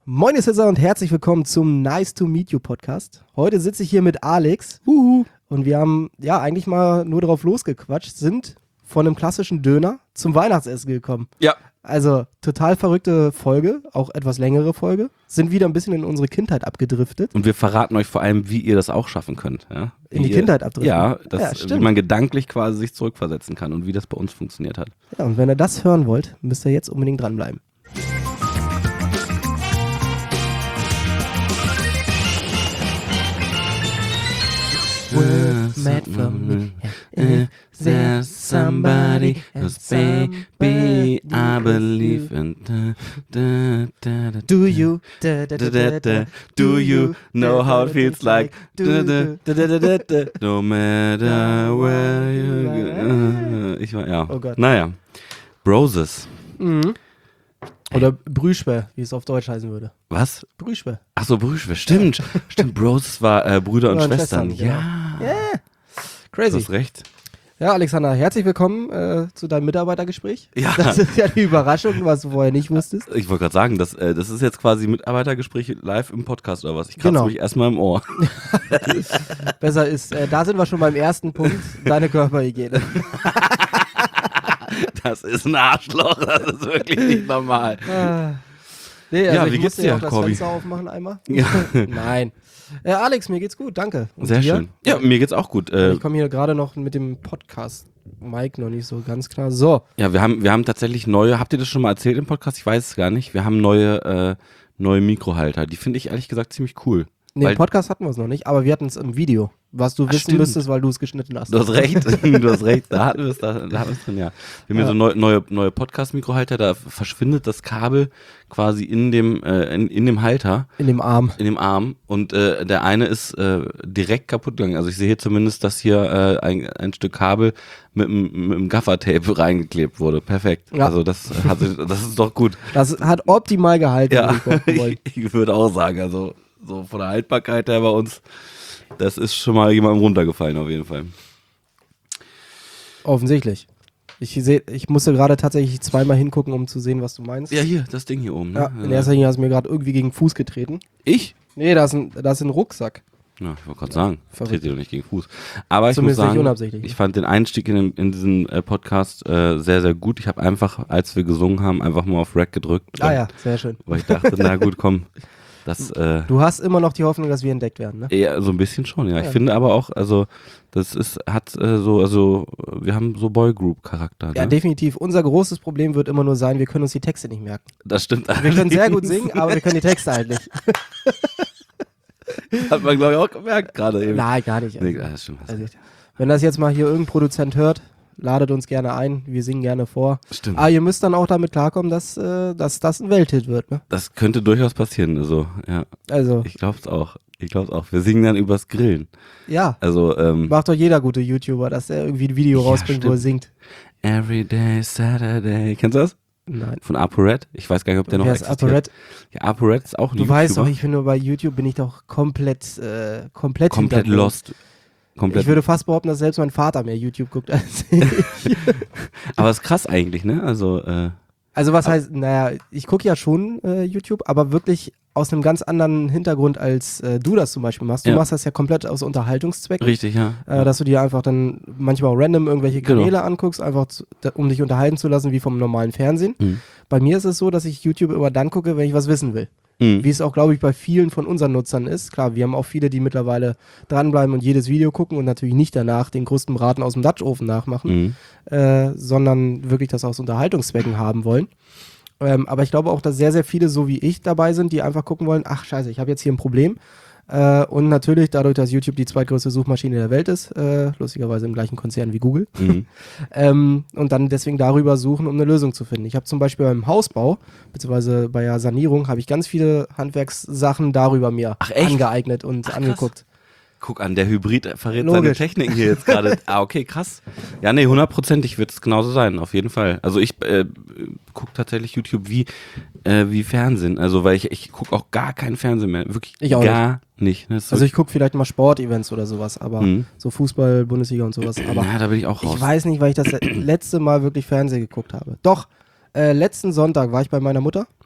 Moin ihr Sitzer und herzlich willkommen zum Nice to Meet You Podcast. Heute sitze ich hier mit Alex und wir haben ja eigentlich mal nur drauf losgequatscht, sind von einem klassischen Döner zum Weihnachtsessen gekommen. Ja. Also total verrückte Folge, auch etwas längere Folge, sind wieder ein bisschen in unsere Kindheit abgedriftet. Und wir verraten euch vor allem, wie ihr das auch schaffen könnt. Ja? In die Kindheit abdriften? Ja, stimmt. wie man gedanklich quasi sich zurückversetzen kann und wie das bei uns funktioniert hat. Ja, und wenn ihr das hören wollt, müsst ihr jetzt unbedingt dranbleiben. Words made from me. If there's somebody else, baby, I believe in. Do you? Do you know how it feels like? No matter where you go. Ja. Oh Gott. Naja. Broses. Mhm. Oder Brüschwe, wie es auf Deutsch heißen würde. Was? Brüschwe. Ach so, Brüschwe. Stimmt. Stimmt, Broses war Brüder und Schwestern. Genau. Ja. Yeah. Du Crazy. hast recht. Ja, Alexander, herzlich willkommen zu deinem Mitarbeitergespräch. Ja. Das ist ja die Überraschung, was du vorher nicht wusstest. Ich wollte gerade sagen, das ist jetzt quasi Mitarbeitergespräch live im Podcast oder was? Ich kratze mich erstmal im Ohr. Besser ist, da sind wir schon beim ersten Punkt, deine Körperhygiene. Das ist ein Arschloch, das ist wirklich nicht normal. Nee, also Ja, ich wie geht's musste ja dir, auch das Corby? Fenster aufmachen einmal. Ja. Nein. Alex, mir geht's gut, danke. Und Sehr dir? schön. Ja, mir geht's auch gut. Ich komme hier gerade noch mit dem Podcast Mike noch nicht so ganz klar. So. Ja, wir haben tatsächlich neue, habt ihr das schon mal erzählt im Podcast? Ich weiß es gar nicht. Wir haben neue Mikrohalter. Die finde ich ehrlich gesagt ziemlich cool. Nee, im Podcast hatten wir es noch nicht, aber wir hatten es im Video. Was du wissen stimmt. müsstest, weil du es geschnitten hast. Du hast recht, da hatten wir es drin, ja. Wir haben hier so neue Podcast-Mikrohalter, da verschwindet das Kabel quasi in dem Halter. In dem Arm. In dem Arm und der eine ist direkt kaputt gegangen. Also ich sehe hier zumindest, dass hier ein Stück Kabel mit dem Gaffertape reingeklebt wurde. Perfekt. Ja. Also das ist doch gut. Das hat optimal gehalten. Ja, wie ich behaupten wollte. ich würde auch sagen, also so von der Haltbarkeit her bei uns, das ist schon mal jemandem runtergefallen auf jeden Fall. Offensichtlich. Ich musste gerade tatsächlich zweimal hingucken, um zu sehen, was du meinst. Ja, hier, das Ding hier oben. Ne? Ja, in erster Linie hast du mir gerade irgendwie gegen den Fuß getreten. Ich? Nee, da ist ein Rucksack. Ja, ich wollte gerade sagen, verrückt. trete dir doch nicht gegen den Fuß. Aber ich muss Zumindest nicht sagen, unabsichtlich. ich fand den Einstieg in diesen Podcast sehr, sehr gut. Ich habe einfach, als wir gesungen haben, einfach mal auf Rec gedrückt. Ja, sehr schön. Weil ich dachte, na gut, komm. Das, Du hast immer noch die Hoffnung, dass wir entdeckt werden, ne? eher so ein bisschen schon, ja. Ich finde aber auch, also wir haben so Boygroup-Charakter. Ja, Ne? definitiv. Unser großes Problem wird immer nur sein, wir können uns die Texte nicht merken. Das stimmt. Wir können sehr gut singen, aber wir können die Texte halt nicht. Hat man, glaube ich, auch gemerkt gerade eben. Nein, gar nicht. Nee, das stimmt. Also, wenn das jetzt mal hier irgendein Produzent hört, ladet uns gerne ein, wir singen gerne vor. Stimmt. Aber ihr müsst dann auch damit klarkommen, dass das ein Welthit wird, ne? Das könnte durchaus passieren, also, ja. Also, Ich glaube es auch. Wir singen dann übers Grillen. ja, Also, macht doch jeder gute YouTuber, dass er irgendwie ein Video Ja, rausbringt, wo er singt. Everyday Saturday. Kennst du das? Nein. Von ApoRed? Ich weiß gar nicht, ob der noch Wer ist existiert. ApoRed? Ja, ApoRed ist auch ein Du weißt doch, YouTuber. ich finde, bei YouTube bin ich doch komplett Komplett hintergrund. lost. Komplett. Ich würde fast behaupten, dass selbst mein Vater mehr YouTube guckt als ich. Aber ist krass eigentlich, ne? Also, Also was heißt, naja, ich gucke ja schon YouTube, aber wirklich aus einem ganz anderen Hintergrund, als du das zum Beispiel machst. Du Ja. machst das ja komplett aus Unterhaltungszwecken. richtig, ja. Dass du dir einfach dann manchmal auch random irgendwelche Genau. Kanäle anguckst, einfach um dich unterhalten zu lassen, wie vom normalen Fernsehen. Mhm. Bei mir ist es so, dass ich YouTube immer dann gucke, wenn ich was wissen will. Mhm. Wie es auch, glaube ich, bei vielen von unseren Nutzern ist. Klar, wir haben auch viele, die mittlerweile dranbleiben und jedes Video gucken und natürlich nicht danach den größten Braten aus dem Dutch-Ofen nachmachen, sondern wirklich das aus Unterhaltungszwecken haben wollen. Aber ich glaube auch, dass sehr, sehr viele, so wie ich, dabei sind, die einfach gucken wollen, ach scheiße, ich habe jetzt hier ein Problem. Und natürlich, dadurch, dass YouTube die zweitgrößte Suchmaschine der Welt ist, lustigerweise im gleichen Konzern wie Google, und dann deswegen darüber suchen, um eine Lösung zu finden. Ich habe zum Beispiel beim Hausbau, beziehungsweise bei der Sanierung, habe ich ganz viele Handwerkssachen darüber mir echt? angeeignet und angeguckt. Guck an, der Hybrid verrät Logisch. seine Techniken hier jetzt gerade. Okay, krass. Ja, nee, 100%ig wird es genauso sein, auf jeden Fall. Also ich gucke tatsächlich YouTube wie Fernsehen. Also weil ich gucke auch gar keinen Fernsehen mehr. Wirklich Ich auch gar nicht. Das ist Also ich gucke vielleicht mal Sportevents oder sowas, aber so Fußball, Bundesliga und sowas. Aber ja, da bin ich auch raus. ich weiß nicht, weil ich das letzte Mal wirklich Fernsehen geguckt habe. Doch, letzten Sonntag war ich bei meiner Mutter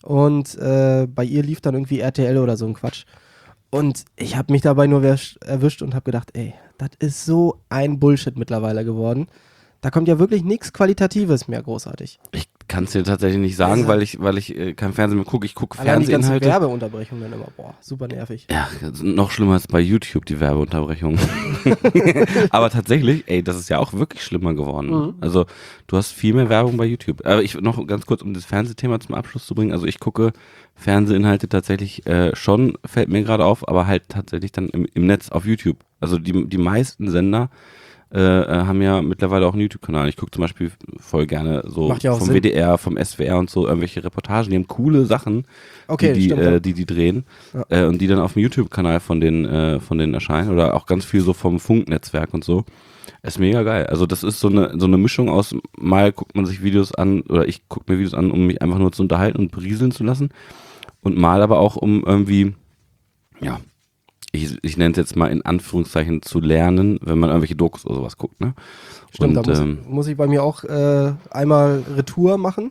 und bei ihr lief dann irgendwie RTL oder so ein Quatsch. Und ich habe mich dabei nur erwischt und habe gedacht, ey, das ist so ein Bullshit mittlerweile geworden. Da kommt ja wirklich nichts Qualitatives mehr großartig. Ich kann es dir tatsächlich nicht sagen, weil ich kein Fernsehen mehr gucke. Ich gucke Allein die ganzen Fernsehinhalte. Werbeunterbrechungen dann immer, boah, super nervig. Ja, noch schlimmer als bei YouTube, die Werbeunterbrechung. Aber tatsächlich, ey, das ist ja auch wirklich schlimmer geworden. Mhm. Also, du hast viel mehr Werbung bei YouTube. Aber ich noch ganz kurz, um das Fernsehthema zum Abschluss zu bringen. Also, ich gucke Fernsehinhalte tatsächlich schon, fällt mir gerade auf, aber halt tatsächlich dann im Netz auf YouTube. Also, die meisten Sender haben ja mittlerweile auch einen YouTube-Kanal. Ich gucke zum Beispiel voll gerne so Macht ja auch vom Sinn. WDR, vom SWR und so irgendwelche Reportagen. Die haben coole Sachen, Okay, stimmt, ja. die drehen Ja. und die dann auf dem YouTube-Kanal von denen erscheinen oder auch ganz viel so vom Funknetzwerk und so. Ist mega geil. Also das ist so eine Mischung aus, mal guckt man sich Videos an oder ich gucke mir Videos an, um mich einfach nur zu unterhalten und berieseln zu lassen und mal aber auch um irgendwie, ja, ich nenne es jetzt mal in Anführungszeichen zu lernen, wenn man irgendwelche Dokus oder sowas guckt, ne? Stimmt, und, da muss ich bei mir auch einmal Retour machen.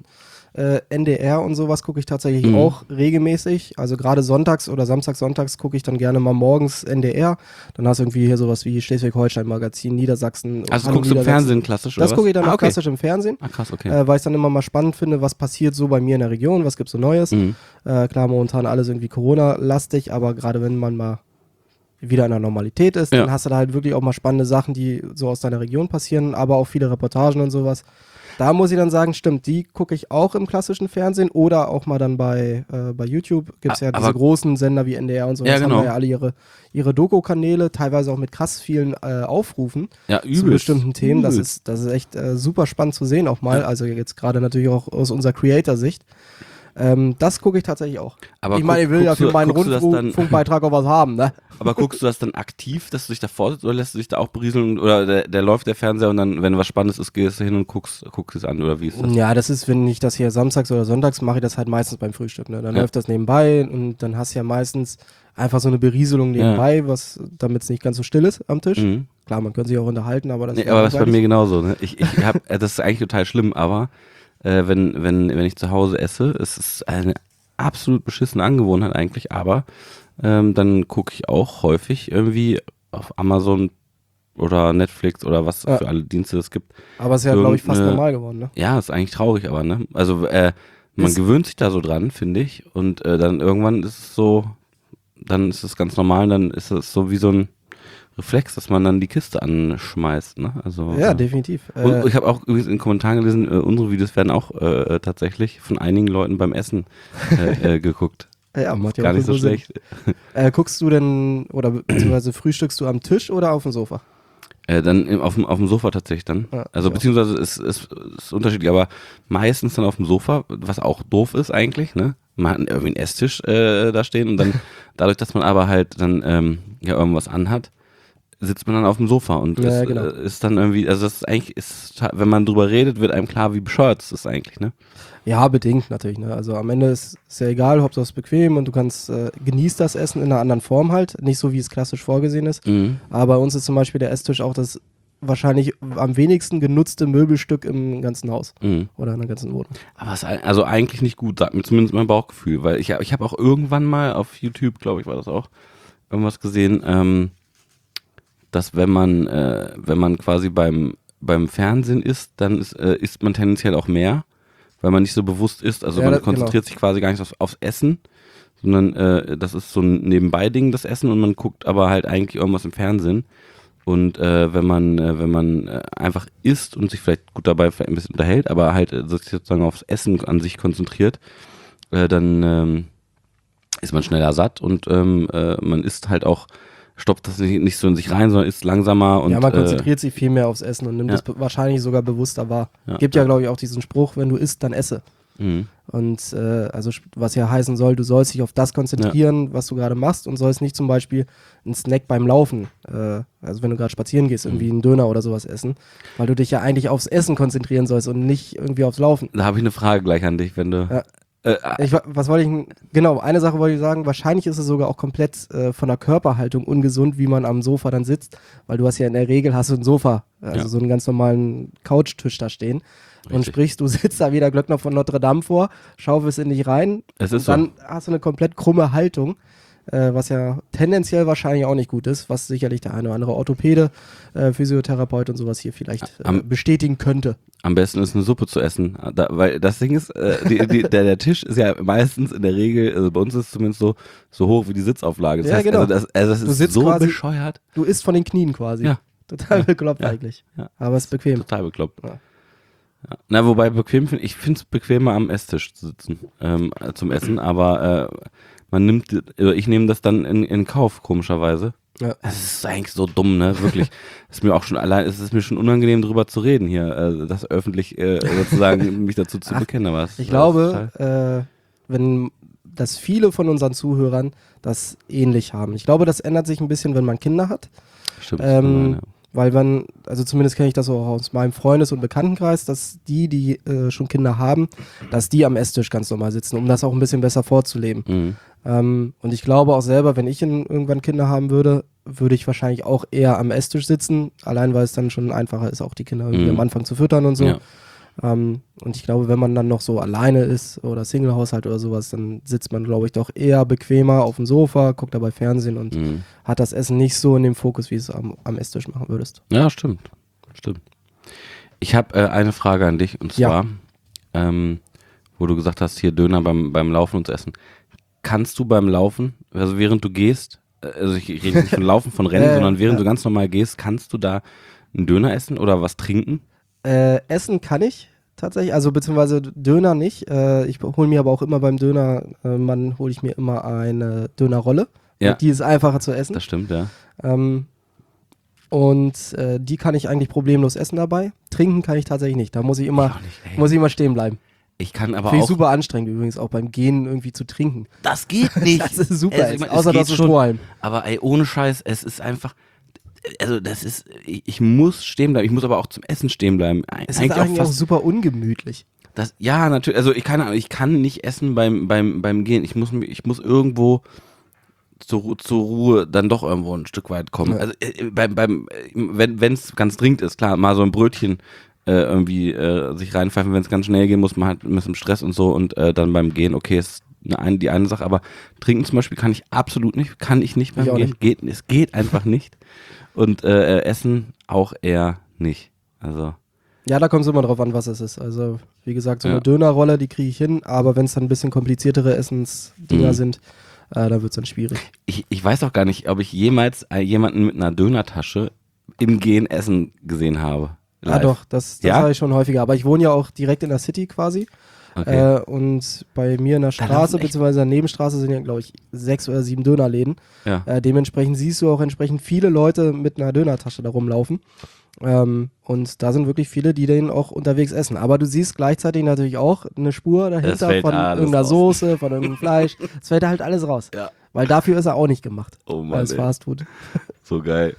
NDR und sowas gucke ich tatsächlich auch regelmäßig. Also gerade sonntags oder sonntags gucke ich dann gerne mal morgens NDR. Dann hast du irgendwie hier sowas wie Schleswig-Holstein-Magazin, Niedersachsen. Also Hallo guckst du im Niedersachsen. Fernsehen klassisch, oder Das was? gucke ich dann auch okay. klassisch im Fernsehen. Ah, krass, okay. Weil ich dann immer mal spannend finde, was passiert so bei mir in der Region, was gibt's so Neues. Klar, momentan alles irgendwie Corona-lastig, aber gerade wenn man mal wieder in der Normalität ist, Ja. dann hast du da halt wirklich auch mal spannende Sachen, die so aus deiner Region passieren, aber auch viele Reportagen und sowas. Da muss ich dann sagen, stimmt, die gucke ich auch im klassischen Fernsehen oder auch mal dann bei YouTube. Gibt es ja diese Aber- großen Sender wie NDR und so. Ja, das genau. haben ja alle ihre Doku-Kanäle, teilweise auch mit krass vielen Aufrufen Ja, zu übelst. bestimmten Themen. Das Übelst. ist echt super spannend zu sehen auch mal. Also jetzt gerade natürlich auch aus unserer Creator-Sicht. Das gucke ich tatsächlich auch. Aber ich meine, ich will ja guckst du- für meinen guckst du das dann- Rundfunkbeitrag auch was haben, ne? Aber guckst du das dann aktiv, dass du dich da vorsitzt oder lässt du dich da auch berieseln oder der läuft der Fernseher und dann, wenn was Spannendes ist, gehst du hin und guckst es an oder wie ist das? Ja, das ist, wenn ich das hier samstags oder sonntags mache, ich das halt meistens beim Frühstück. Ne? Dann Ja. läuft das nebenbei und dann hast du ja meistens einfach so eine Berieselung nebenbei, damit es nicht ganz so still ist am Tisch. Mhm. Klar, man könnte sich auch unterhalten, aber das Nee, ist aber das ist bei mir langweilig. genauso. Ne? Ich hab, das ist eigentlich total schlimm, aber wenn ich zu Hause esse, es ist eine absolut beschissene Angewohnheit eigentlich, aber dann gucke ich auch häufig irgendwie auf Amazon oder Netflix oder was Ja. für alle Dienste es gibt. Aber es ist ja, glaube ich, fast irgendeine- normal geworden. Ne? Ja, ist eigentlich traurig, aber ne? Also man Ist- gewöhnt sich da so dran, finde ich. Und dann irgendwann ist es so, dann ist es ganz normal, dann ist es so wie so ein Reflex, dass man dann die Kiste anschmeißt, ne? Also Ja, definitiv. und ich habe auch übrigens in den Kommentaren gelesen, unsere Videos werden auch tatsächlich von einigen Leuten beim Essen geguckt. ja, macht ja Gar auch nicht so Sinn. schlecht. Guckst du denn, oder beziehungsweise frühstückst du am Tisch oder auf dem Sofa? Dann auf dem Sofa tatsächlich dann. Ja, Also ich auch. beziehungsweise es ist unterschiedlich, aber meistens dann auf dem Sofa, was auch doof ist eigentlich, ne? Man hat irgendwie einen Esstisch da stehen und dann dadurch, dass man aber halt dann ja irgendwas anhat, sitzt man dann auf dem Sofa und Ja, es, genau. ist dann irgendwie, also das ist eigentlich, wenn man drüber redet, wird einem klar, wie bescheuert es ist eigentlich, ne? Ja, bedingt natürlich. Ne? Also am Ende ist ja egal, Hauptsache es ist bequem und du kannst genießt das Essen in einer anderen Form halt, nicht so wie es klassisch vorgesehen ist. Mhm. Aber bei uns ist zum Beispiel der Esstisch auch das wahrscheinlich am wenigsten genutzte Möbelstück im ganzen Haus Mhm. oder in der ganzen Wohnung. Aber es ist also eigentlich nicht gut, sagt mir zumindest mein Bauchgefühl, weil ich habe auch irgendwann mal auf YouTube, glaube ich, war das auch, irgendwas gesehen, dass wenn man quasi beim Fernsehen isst, dann isst man tendenziell auch mehr, weil man nicht so bewusst isst. Also Ja, man das- konzentriert sich quasi gar nicht aufs Essen, sondern das ist so ein Nebenbei-Ding, das Essen, und man guckt aber halt eigentlich irgendwas im Fernsehen. Und wenn man einfach isst und sich vielleicht gut dabei vielleicht ein bisschen unterhält, aber halt sich sozusagen aufs Essen an sich konzentriert, dann ist man schneller satt und man isst halt auch, stopft das nicht so in sich rein, sondern isst langsamer und ja, man konzentriert sich viel mehr aufs Essen und nimmt ja. es wahrscheinlich sogar bewusster wahr. Ja, Gibt ja, glaube ich, auch diesen Spruch, wenn du isst, dann esse. Mhm. Und also was ja heißen soll, du sollst dich auf das konzentrieren, was du gerade machst und sollst nicht zum Beispiel einen Snack beim Laufen, also wenn du gerade spazieren gehst, irgendwie einen Döner oder sowas essen, weil du dich ja eigentlich aufs Essen konzentrieren sollst und nicht irgendwie aufs Laufen. Da habe ich eine Frage gleich an dich, wenn du Ja. Was wollte ich, genau, eine Sache wollte ich sagen, wahrscheinlich ist es sogar auch komplett von der Körperhaltung ungesund, wie man am Sofa dann sitzt, weil du hast ja in der Regel ein Sofa, also so einen ganz normalen Couchtisch da stehen. Und sprich, du sitzt da wie der Glöckner von Notre Dame vor, schaufelst in dich rein, dann hast du eine komplett krumme Haltung, was ja tendenziell wahrscheinlich auch nicht gut ist, was sicherlich der eine oder andere Orthopäde, Physiotherapeut und sowas hier vielleicht bestätigen könnte. Am besten ist eine Suppe zu essen, weil das Ding ist, der Tisch ist ja meistens in der Regel, also bei uns ist es zumindest so hoch wie die Sitzauflage. Das heißt, genau. Also das ist so quasi, bescheuert. Du isst von den Knien quasi. Ja. Total bekloppt eigentlich. Ja. Aber es ist bequem. Total bekloppt. Ja. Ja. Na, wobei ich finde es bequemer am Esstisch zu sitzen zum Essen, aber ich nehme das dann in Kauf, komischerweise. Ja. Es ist eigentlich so dumm, ne? Wirklich. Es ist mir schon unangenehm, drüber zu reden hier, das öffentlich sozusagen mich dazu zu bekennen. Aber ich glaube, dass viele von unseren Zuhörern das ähnlich haben. Ich glaube, das ändert sich ein bisschen, wenn man Kinder hat. Stimmt. Weil also zumindest kenne ich das auch aus meinem Freundes- und Bekanntenkreis, dass die schon Kinder haben, dass die am Esstisch ganz normal sitzen, um das auch ein bisschen besser vorzuleben. Mhm. Und ich glaube auch selber, wenn ich irgendwann Kinder haben würde, würde ich wahrscheinlich auch eher am Esstisch sitzen, allein weil es dann schon einfacher ist, auch die Kinder irgendwie am Anfang zu füttern und so. Ja. Und ich glaube, wenn man dann noch so alleine ist oder Single-Haushalt oder sowas, dann sitzt man, glaube ich, doch eher bequemer auf dem Sofa, guckt dabei Fernsehen und hat das Essen nicht so in dem Fokus, wie es am Esstisch machen würdest. Ja, stimmt. Ich habe eine Frage an dich und zwar, wo du gesagt hast, hier Döner beim Laufen und zu essen. Kannst du beim Laufen, also während du gehst, also ich rede nicht von Laufen, von Rennen, sondern während du ganz normal gehst, kannst du da einen Döner essen oder was trinken? Essen kann ich tatsächlich, also beziehungsweise Döner nicht. Ich hole mir aber auch immer beim Dönermann hole ich mir immer eine Dönerrolle. Ja. Die ist einfacher zu essen. Das stimmt, ja. Die kann ich eigentlich problemlos essen dabei. Trinken kann ich tatsächlich nicht. Da muss ich immer stehen bleiben. Ich kann aber Finde ich auch. super anstrengend übrigens, auch beim Gehen irgendwie zu trinken. Das geht nicht. Das ist super, außer dass du Strohhalm. Aber ey, ohne Scheiß, es ist einfach. Also ich muss stehen bleiben, ich muss aber auch zum Essen stehen bleiben. Es ist eigentlich auch super ungemütlich. Ja, natürlich, also ich kann nicht essen beim Gehen. Ich muss irgendwo zur Ruhe dann doch irgendwo ein Stück weit kommen. Ja. Also wenn es ganz dringend ist, klar, mal so ein Brötchen irgendwie sich reinpfeifen, wenn es ganz schnell gehen muss, man hat ein bisschen Stress und so und dann beim Gehen, okay, ist die eine Sache, aber trinken zum Beispiel kann ich nicht beim Gehen. Es geht einfach nicht. Und Essen auch eher nicht. Also. Ja, da kommt es immer drauf an, was es ist. Also, wie gesagt, so eine Dönerrolle, die kriege ich hin, aber wenn es dann ein bisschen kompliziertere Essensdinger sind, da wird es dann schwierig. Ich weiß auch gar nicht, ob ich jemals jemanden mit einer Dönertasche im Gehen essen gesehen habe. Live. Ja, doch, das habe ich schon häufiger. Aber ich wohne ja auch direkt in der City quasi. Okay. Und bei mir in der Straße, beziehungsweise in der Nebenstraße sind ja, glaube ich, 6 oder 7 Dönerläden. Ja. Dementsprechend siehst du auch entsprechend viele Leute mit einer Dönertasche da rumlaufen. Und da sind wirklich viele, die den auch unterwegs essen. Aber du siehst gleichzeitig natürlich auch eine Spur dahinter von irgendeiner Soße, von irgendeinem Fleisch. Es fällt halt alles raus. Ja. Weil dafür ist er auch nicht gemacht. Oh Mann, als Fastfood. So geil.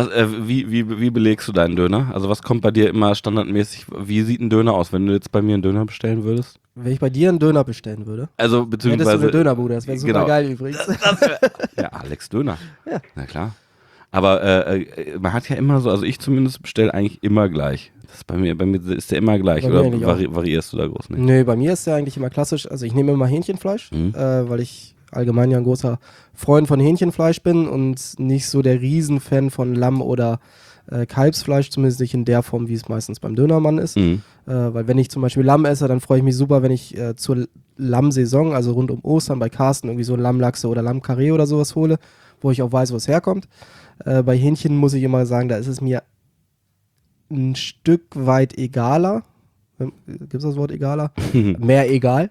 Wie belegst du deinen Döner? Also was kommt bei dir immer standardmäßig? Wie sieht ein Döner aus, wenn du jetzt bei mir einen Döner bestellen würdest? Wenn ich bei dir einen Döner bestellen würde? Also beziehungsweise... Hättest du eine Dönerbude, das wäre super geil übrigens. Ja, Alex Döner. Ja. Na klar. Aber man hat ja immer so, also ich zumindest bestelle eigentlich immer gleich. Bei mir ist der immer gleich, oder variierst du da groß nicht? Nee, bei mir ist der eigentlich immer klassisch. Also ich nehme immer Hähnchenfleisch, weil ich allgemein ja ein großer Freund von Hähnchenfleisch bin und nicht so der Riesenfan von Lamm- oder Kalbsfleisch, zumindest nicht in der Form, wie es meistens beim Dönermann ist. Weil wenn ich zum Beispiel Lamm esse, dann freue ich mich super, wenn ich zur Lammsaison, also rund um Ostern bei Carsten irgendwie so Lammlachse oder Lammkarree oder sowas hole, wo ich auch weiß, wo es herkommt. Bei Hähnchen muss ich immer sagen, da ist es mir ein Stück weit egaler. Gibt es das Wort egaler? Mehr egal.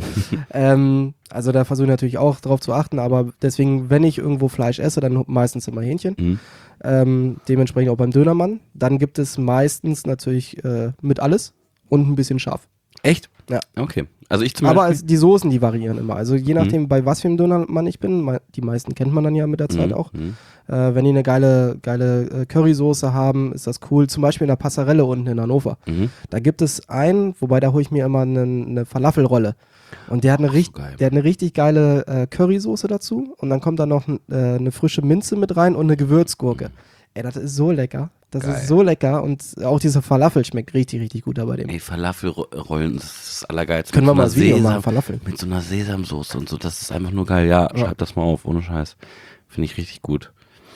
Also da versuche ich natürlich auch drauf zu achten, aber deswegen, wenn ich irgendwo Fleisch esse, dann meistens immer Hähnchen. Dementsprechend auch beim Dönermann. Dann gibt es meistens natürlich mit alles und ein bisschen scharf. Echt? Ja. Okay. Also ich zum Beispiel. Aber die Soßen, die variieren immer. Also je nachdem, bei was für einem Dönermann ich bin, die meisten kennt man dann ja mit der Zeit auch. Wenn die eine geile Currysoße haben, ist das cool. Zum Beispiel in der Passarelle unten in Hannover. Da gibt es einen, wobei da hole ich mir immer eine Falafelrolle. Und der hat eine richtig geile Currysoße dazu. Und dann kommt da noch eine frische Minze mit rein und eine Gewürzgurke. Ey, das ist so lecker. Das ist so lecker. Und auch dieser Falafel schmeckt richtig, richtig gut da bei dem. Ey, Falafelrollen, das ist das Allergeilste. Können wir mal das Video machen, Falafel. Mit so einer Sesamsoße und so, das ist einfach nur geil. Ja, schreib das mal auf, ohne Scheiß. Finde ich richtig gut.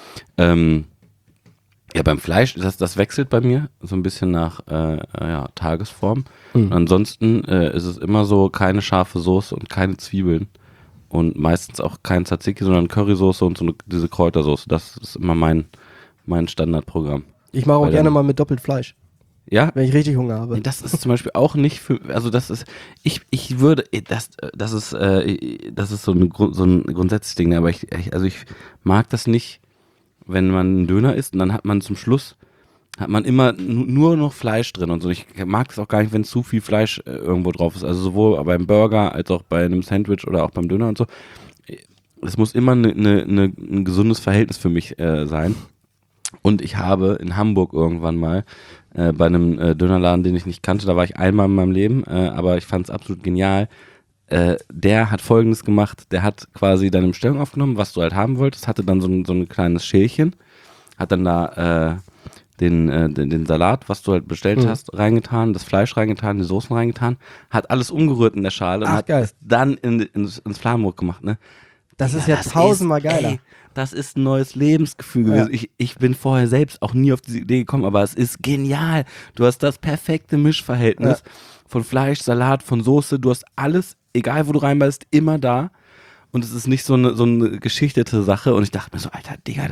Ja, beim Fleisch, das wechselt bei mir so ein bisschen nach Tagesform. Ansonsten ist es immer so, keine scharfe Soße und keine Zwiebeln. Und meistens auch kein Tzatziki, sondern Currysoße und diese Kräutersoße. Das ist immer mein Standardprogramm. Ich mache auch gerne mal mit doppelt Fleisch. Ja? Wenn ich richtig Hunger habe. Nee, das ist zum Beispiel auch nicht für, also das ist, ich würde, das ist so ein grundsätzliches Ding, aber ich mag das nicht, wenn man einen Döner isst und dann hat man zum Schluss, immer nur noch Fleisch drin und so. Ich mag das auch gar nicht, wenn zu viel Fleisch irgendwo drauf ist. Also sowohl beim Burger als auch bei einem Sandwich oder auch beim Döner und so. Es muss immer ein gesundes Verhältnis für mich sein. Und ich habe in Hamburg irgendwann mal bei einem Dönerladen, den ich nicht kannte, da war ich einmal in meinem Leben, aber ich fand es absolut genial. Der hat Folgendes gemacht, der hat quasi deine Bestellung aufgenommen, was du halt haben wolltest, hatte dann so ein kleines Schälchen, hat dann da den Salat, was du halt bestellt hast, reingetan, das Fleisch reingetan, die Soßen reingetan, hat alles umgerührt in der Schale und hat es dann ins Flammbrot gemacht, ne? Das ist ja tausendmal geiler. Das ist ein neues Lebensgefühl gewesen. Ja. Ich bin vorher selbst auch nie auf diese Idee gekommen, aber es ist genial. Du hast das perfekte Mischverhältnis von Fleisch, Salat, von Soße. Du hast alles, egal wo du reinbeißt, immer da. Und es ist nicht so eine geschichtete Sache. Und ich dachte mir so, Alter, Digga,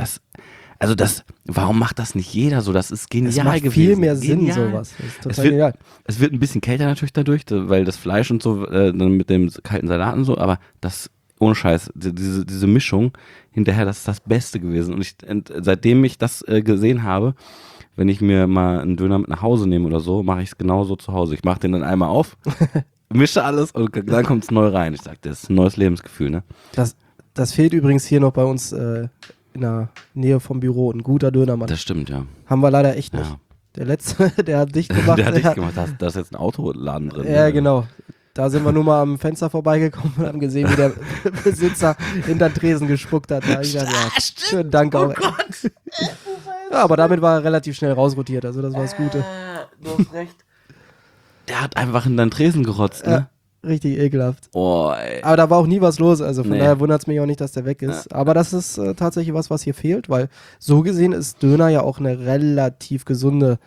warum macht das nicht jeder so? Das ist genial gewesen. Es macht viel mehr Sinn, sowas. Das ist total genial. Es wird ein bisschen kälter natürlich dadurch, weil das Fleisch und so, dann mit dem kalten Salat und so, aber das, ohne Scheiß, diese Mischung hinterher, das ist das Beste gewesen. Und seitdem ich das gesehen habe, wenn ich mir mal einen Döner mit nach Hause nehme oder so, mache ich es genauso zu Hause. Ich mache den dann einmal auf, mische alles und dann kommt es neu rein. Ich sag, das ist ein neues Lebensgefühl, ne? Das fehlt übrigens hier noch bei uns in der Nähe vom Büro, ein guter Dönermann. Das stimmt, ja. Haben wir leider echt nicht. Ja. Der letzte, der hat dicht gemacht. Da ist jetzt ein Autoladen drin. Ja, genau. Da sind wir nur mal am Fenster vorbeigekommen und haben gesehen, wie der Besitzer hinter den Tresen gespuckt hat. Da ich dachte, schönen Dank auch. Gott. Ja, aber damit war er relativ schnell rausrotiert, also das war das Gute. Du hast recht. Der hat einfach in deinen Tresen gerotzt, ne? Ja, richtig ekelhaft. Oh, ey. Aber da war auch nie was los, also von daher wundert es mich auch nicht, dass der weg ist. Ja. Aber das ist tatsächlich was hier fehlt, weil so gesehen ist Döner ja auch eine relativ gesunde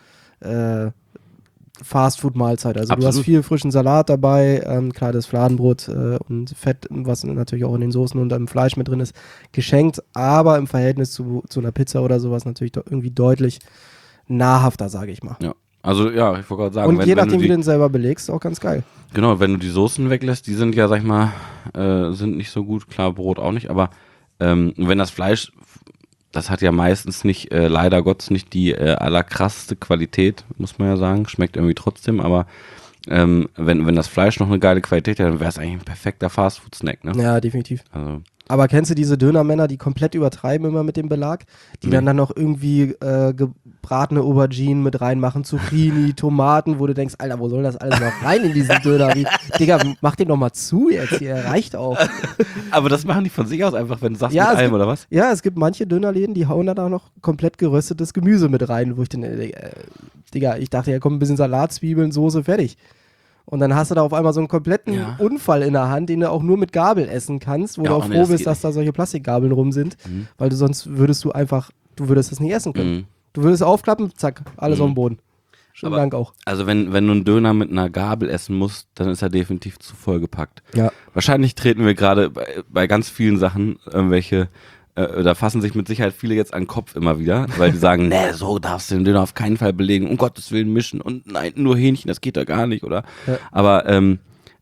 Fastfood-Mahlzeit. Also Absolut. Du hast viel frischen Salat dabei, klar das Fladenbrot und Fett, was natürlich auch in den Soßen und im Fleisch mit drin ist, geschenkt, aber im Verhältnis zu einer Pizza oder sowas natürlich doch irgendwie deutlich nahrhafter, sage ich mal. Ja. Also ja, ich wollte gerade sagen. Und je nachdem, wie du den selber belegst, auch ganz geil. Genau, wenn du die Soßen weglässt, die sind ja, sag ich mal, sind nicht so gut, klar, Brot auch nicht, aber wenn das Fleisch, das hat ja meistens nicht, leider Gottes nicht die allerkrasseste Qualität, muss man ja sagen, schmeckt irgendwie trotzdem, aber wenn das Fleisch noch eine geile Qualität hat, dann wäre es eigentlich ein perfekter Fastfood-Snack, ne? Ja, definitiv. Also. Aber kennst du diese Dönermänner, die komplett übertreiben immer mit dem Belag? Die dann noch irgendwie gebratene Auberginen mit reinmachen, Zucchini, Tomaten, wo du denkst, Alter, wo soll das alles noch rein in diesen Döner? Digga, mach den doch mal zu jetzt hier, reicht auch. Aber das machen die von sich aus einfach, wenn du sagst, mit allem, oder was? Ja, es gibt manche Dönerläden, die hauen da noch komplett geröstetes Gemüse mit rein, wo ich dann, Digga, ich dachte, ja komm, ein bisschen Salat, Zwiebeln, Soße, fertig. Und dann hast du da auf einmal so einen kompletten Unfall in der Hand, den du auch nur mit Gabel essen kannst, wo du auch froh bist, dass da solche Plastikgabeln rum sind, weil du sonst würdest das nicht essen können. Du würdest aufklappen, zack, alles auf dem Boden. Schönen Dank auch. Also wenn du einen Döner mit einer Gabel essen musst, dann ist er definitiv zu vollgepackt. Ja. Wahrscheinlich treten wir gerade bei ganz vielen Sachen irgendwelche, da fassen sich mit Sicherheit viele jetzt an den Kopf immer wieder, weil die sagen, nee, so darfst du den Döner auf keinen Fall belegen, um Gottes Willen mischen und nein, nur Hähnchen, das geht da gar nicht, oder? Ja. Aber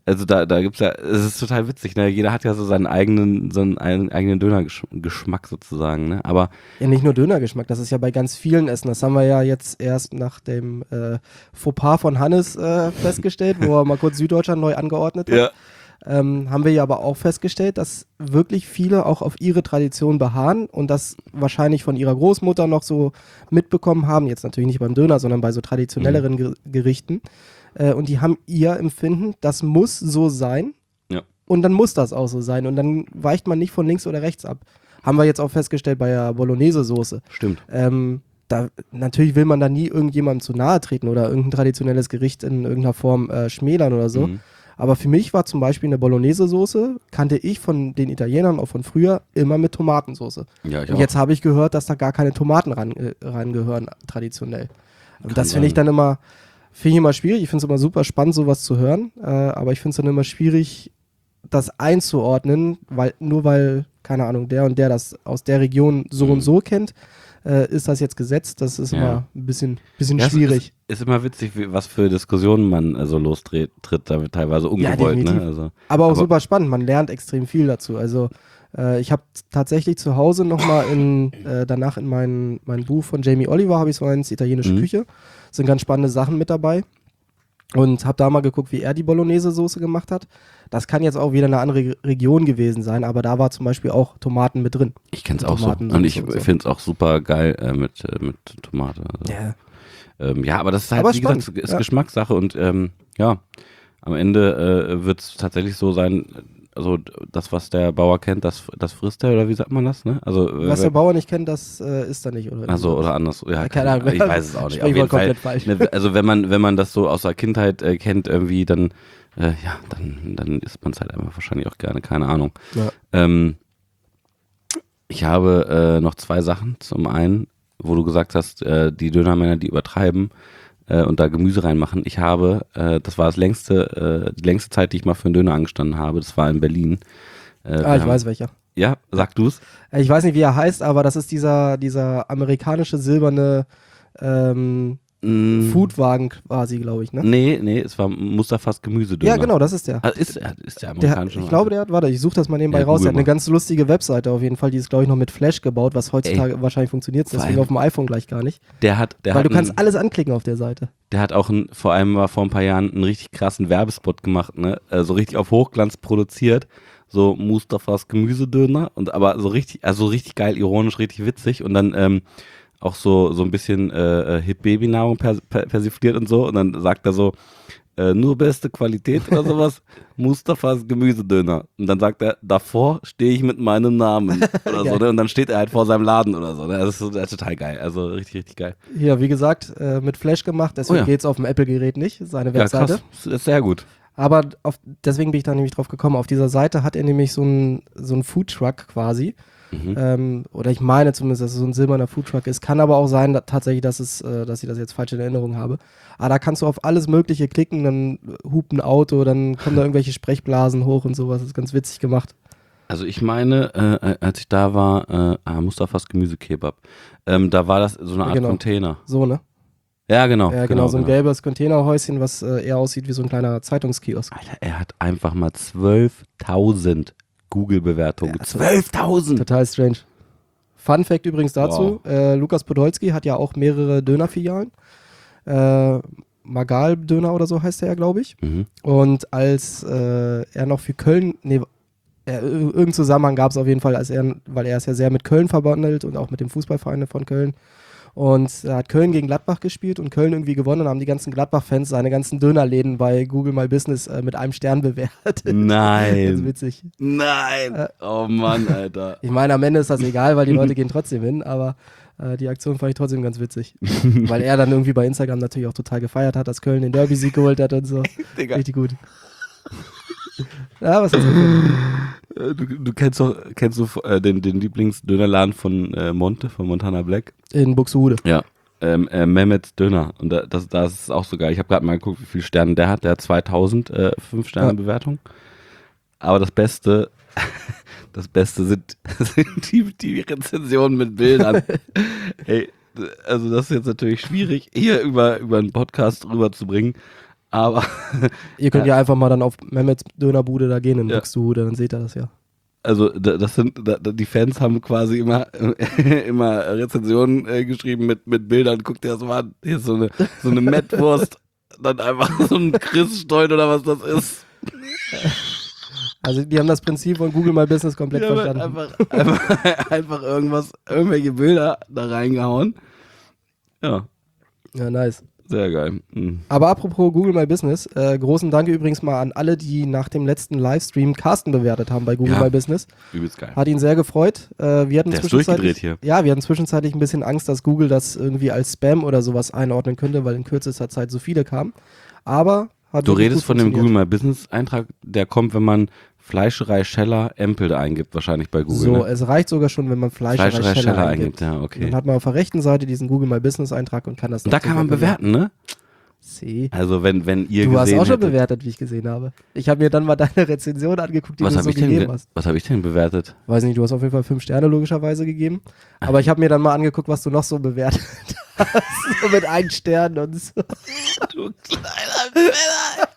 Also da gibt's ja, es ist total witzig, ne? Jeder hat ja so seinen eigenen Dönergeschmack sozusagen, ne? Aber Ja, nicht nur Dönergeschmack, das ist ja bei ganz vielen Essen. Das haben wir ja jetzt erst nach dem Fauxpas von Hannes festgestellt, wo er mal kurz Süddeutschland neu angeordnet hat. ja, Haben wir ja aber auch festgestellt, dass wirklich viele auch auf ihre Tradition beharren und das wahrscheinlich von ihrer Großmutter noch so mitbekommen haben. Jetzt natürlich nicht beim Döner, sondern bei so traditionelleren Gerichten. Und die haben ihr Empfinden, das muss so sein. Ja. Und dann muss das auch so sein. Und dann weicht man nicht von links oder rechts ab. Haben wir jetzt auch festgestellt bei der Bolognese-Soße. stimmt. Natürlich will man da nie irgendjemandem zu nahe treten oder irgendein traditionelles Gericht in irgendeiner Form schmälern oder so. Aber für mich war zum Beispiel eine Bolognese-Soße, kannte ich von den Italienern auch von früher, immer mit Tomatensoße. Ja, ich Und auch. jetzt habe ich gehört, dass da gar keine Tomaten rangehören, traditionell. Und das finde ich dann immer schwierig. Ich finde es immer super spannend, sowas zu hören. Aber ich finde es dann immer schwierig, das einzuordnen, weil, keine Ahnung, der und der das aus der Region so und so kennt. Ist das jetzt gesetzt? Das ist immer ein bisschen Ja, schwierig. Ist immer witzig, was für Diskussionen man so lostritt, da wird teilweise ungewollt, ne? definitiv. Also, Aber auch super spannend, man lernt extrem viel dazu. Also ich habe tatsächlich zu Hause nochmal danach in mein Buch von Jamie Oliver, habe ich so eins, italienische Küche, sind ganz spannende Sachen mit dabei und habe da mal geguckt, wie er die Bolognese-Soße gemacht hat. Das kann jetzt auch wieder eine andere Region gewesen sein, aber da war zum Beispiel auch Tomaten mit drin. ich kenn's auch so. Und ich finde es auch super geil mit Tomate. Also. Ja. Aber das ist halt, Aber wie spannend, gesagt, ist Geschmackssache und am Ende wird es tatsächlich so sein, also das, was der Bauer kennt, das frisst er, oder wie sagt man das, ne? Also, Was der Bauer nicht kennt, das ist er nicht, oder? Also oder anders. Ja, keine Ahnung. Ich weiß es auch nicht. Auf Sprichwort jeden Fall. komplett falsch. Ne, also wenn man das so aus der Kindheit kennt irgendwie, dann dann isst man es halt einfach wahrscheinlich auch gerne, keine Ahnung. Ja. Ich habe noch zwei Sachen. Zum einen, wo du gesagt hast, die Dönermänner, die übertreiben und da Gemüse reinmachen. Ich habe, das war die längste Zeit, die ich mal für einen Döner angestanden habe. Das war in Berlin. Ich weiß welcher. Ja, sag du's. Ich weiß nicht, wie er heißt, aber das ist dieser amerikanische silberne Foodwagen quasi, glaube ich, ne? Nee, es war Mustafas Gemüsedöner. Ja, genau, das ist der. Also ist der amerikanische. Ich glaube, ich suche das mal nebenbei raus. Der hat eine ganz lustige Webseite auf jeden Fall, die ist, glaube ich, noch mit Flash gebaut, was heutzutage wahrscheinlich funktioniert, deswegen auf dem iPhone gleich gar nicht. Weil du kannst alles anklicken auf der Seite. Der hat auch vor ein paar Jahren einen richtig krassen Werbespot gemacht, ne? So richtig auf Hochglanz produziert. So Mustafas Gemüsedöner aber so richtig geil, ironisch, richtig witzig und dann auch so ein bisschen Hip-Baby-Nahrung persifliert und so und dann sagt er so, nur beste Qualität oder sowas, Mustafas Gemüsedöner. Und dann sagt er, davor stehe ich mit meinem Namen oder so, ne? Und dann steht er halt vor seinem Laden oder so. Ne? Das ist total geil, also richtig, richtig geil. Ja, wie gesagt, mit Flash gemacht, deswegen geht's auf dem Apple-Gerät nicht, seine Webseite. Ja, krass, das ist sehr gut. Aber deswegen bin ich da nämlich drauf gekommen. Auf dieser Seite hat er nämlich so einen Foodtruck quasi. Oder ich meine zumindest, dass es so ein silberner Foodtruck ist. Kann aber auch sein, tatsächlich, dass ich das jetzt falsch in Erinnerung habe. Aber da kannst du auf alles Mögliche klicken, dann hupt ein Auto, dann kommen da irgendwelche Sprechblasen hoch und sowas. Das ist ganz witzig gemacht. Also ich meine, als ich da war, Mustafas Gemüsekebab, da war das so eine Art Container. So, ne? Ja, genau. Ja, genau, so ein gelbes Containerhäuschen, was eher aussieht wie so ein kleiner Zeitungskiosk. Alter, er hat einfach mal 12.000 Google-Bewertungen. Ja, 12.000! Total strange. Fun Fact übrigens dazu, Lukas Podolski hat ja auch mehrere Dönerfilialen. Magal-Döner oder so heißt er ja, glaube ich. Und als er noch für Köln, irgendeinen Zusammenhang gab es auf jeden Fall, weil er ist ja sehr mit Köln verbandelt und auch mit dem Fußballverein von Köln. Und er hat Köln gegen Gladbach gespielt und Köln irgendwie gewonnen und haben die ganzen Gladbach-Fans seine ganzen Dönerläden bei Google My Business mit einem Stern bewertet. Nein. Ganz witzig. Nein. Oh Mann, Alter. Ich meine, am Ende ist das egal, weil die Leute gehen trotzdem hin, aber die Aktion fand ich trotzdem ganz witzig. Weil er dann irgendwie bei Instagram natürlich auch total gefeiert hat, dass Köln den Derby-Sieg geholt hat und so. Richtig gut. Ja, was ist das? Du kennst den Lieblingsdönerladen von von Montana Black? In Buxtehude. Ja. Mehmets Döner. Und das ist auch so geil. Ich habe gerade mal geguckt, wie viele Sterne der hat. Der hat 2000 5-Sterne-Bewertung. Aber das Beste sind die Rezensionen mit Bildern. Hey, also das ist jetzt natürlich schwierig, hier über einen Podcast rüberzubringen. Aber Ihr könnt ja einfach mal dann auf Mehmets Dönerbude da gehen in Buxtehude, dann seht ihr das ja. also die Fans haben quasi immer Rezensionen geschrieben mit Bildern. Guckt dir das mal an. Hier ist so eine Mettwurst, dann einfach so ein Christstollen oder was das ist. Also die haben das Prinzip von Google My Business komplett verstanden. Einfach irgendwelche Bilder da reingehauen. Ja, nice. sehr geil. Mhm. Aber apropos Google My Business, großen Dank übrigens mal an alle, die nach dem letzten Livestream Carsten bewertet haben bei Google My Business. Übelst geil. Hat ihn sehr gefreut. Wir hatten Der ist durchgedreht hier. Ja, wir hatten zwischenzeitlich ein bisschen Angst, dass Google das irgendwie als Spam oder sowas einordnen könnte, weil in kürzester Zeit so viele kamen. Aber hat Du wirklich redest gut von dem Google funktioniert. My Business Eintrag, der kommt, wenn man Fleischerei Scheller Empel eingibt, wahrscheinlich bei Google. So, ne? es reicht sogar schon, wenn man Fleischerei Scheller eingibt. ja, okay. Dann hat man auf der rechten Seite diesen Google My Business Eintrag und kann das Und da kann man bewerten, ne? See. Also wenn ihr Du hast gesehen auch schon hättet- bewertet, wie ich gesehen habe. Ich habe mir dann mal deine Rezension angeguckt, die Was du habe so ich, denn gegeben ge- hast. was hab ich denn bewertet? Weiß nicht, du hast auf jeden Fall 5 Sterne logischerweise gegeben. Aber ich habe mir dann mal angeguckt, was du noch so bewertet hast. So mit 1 Stern und so. Du kleiner Penner!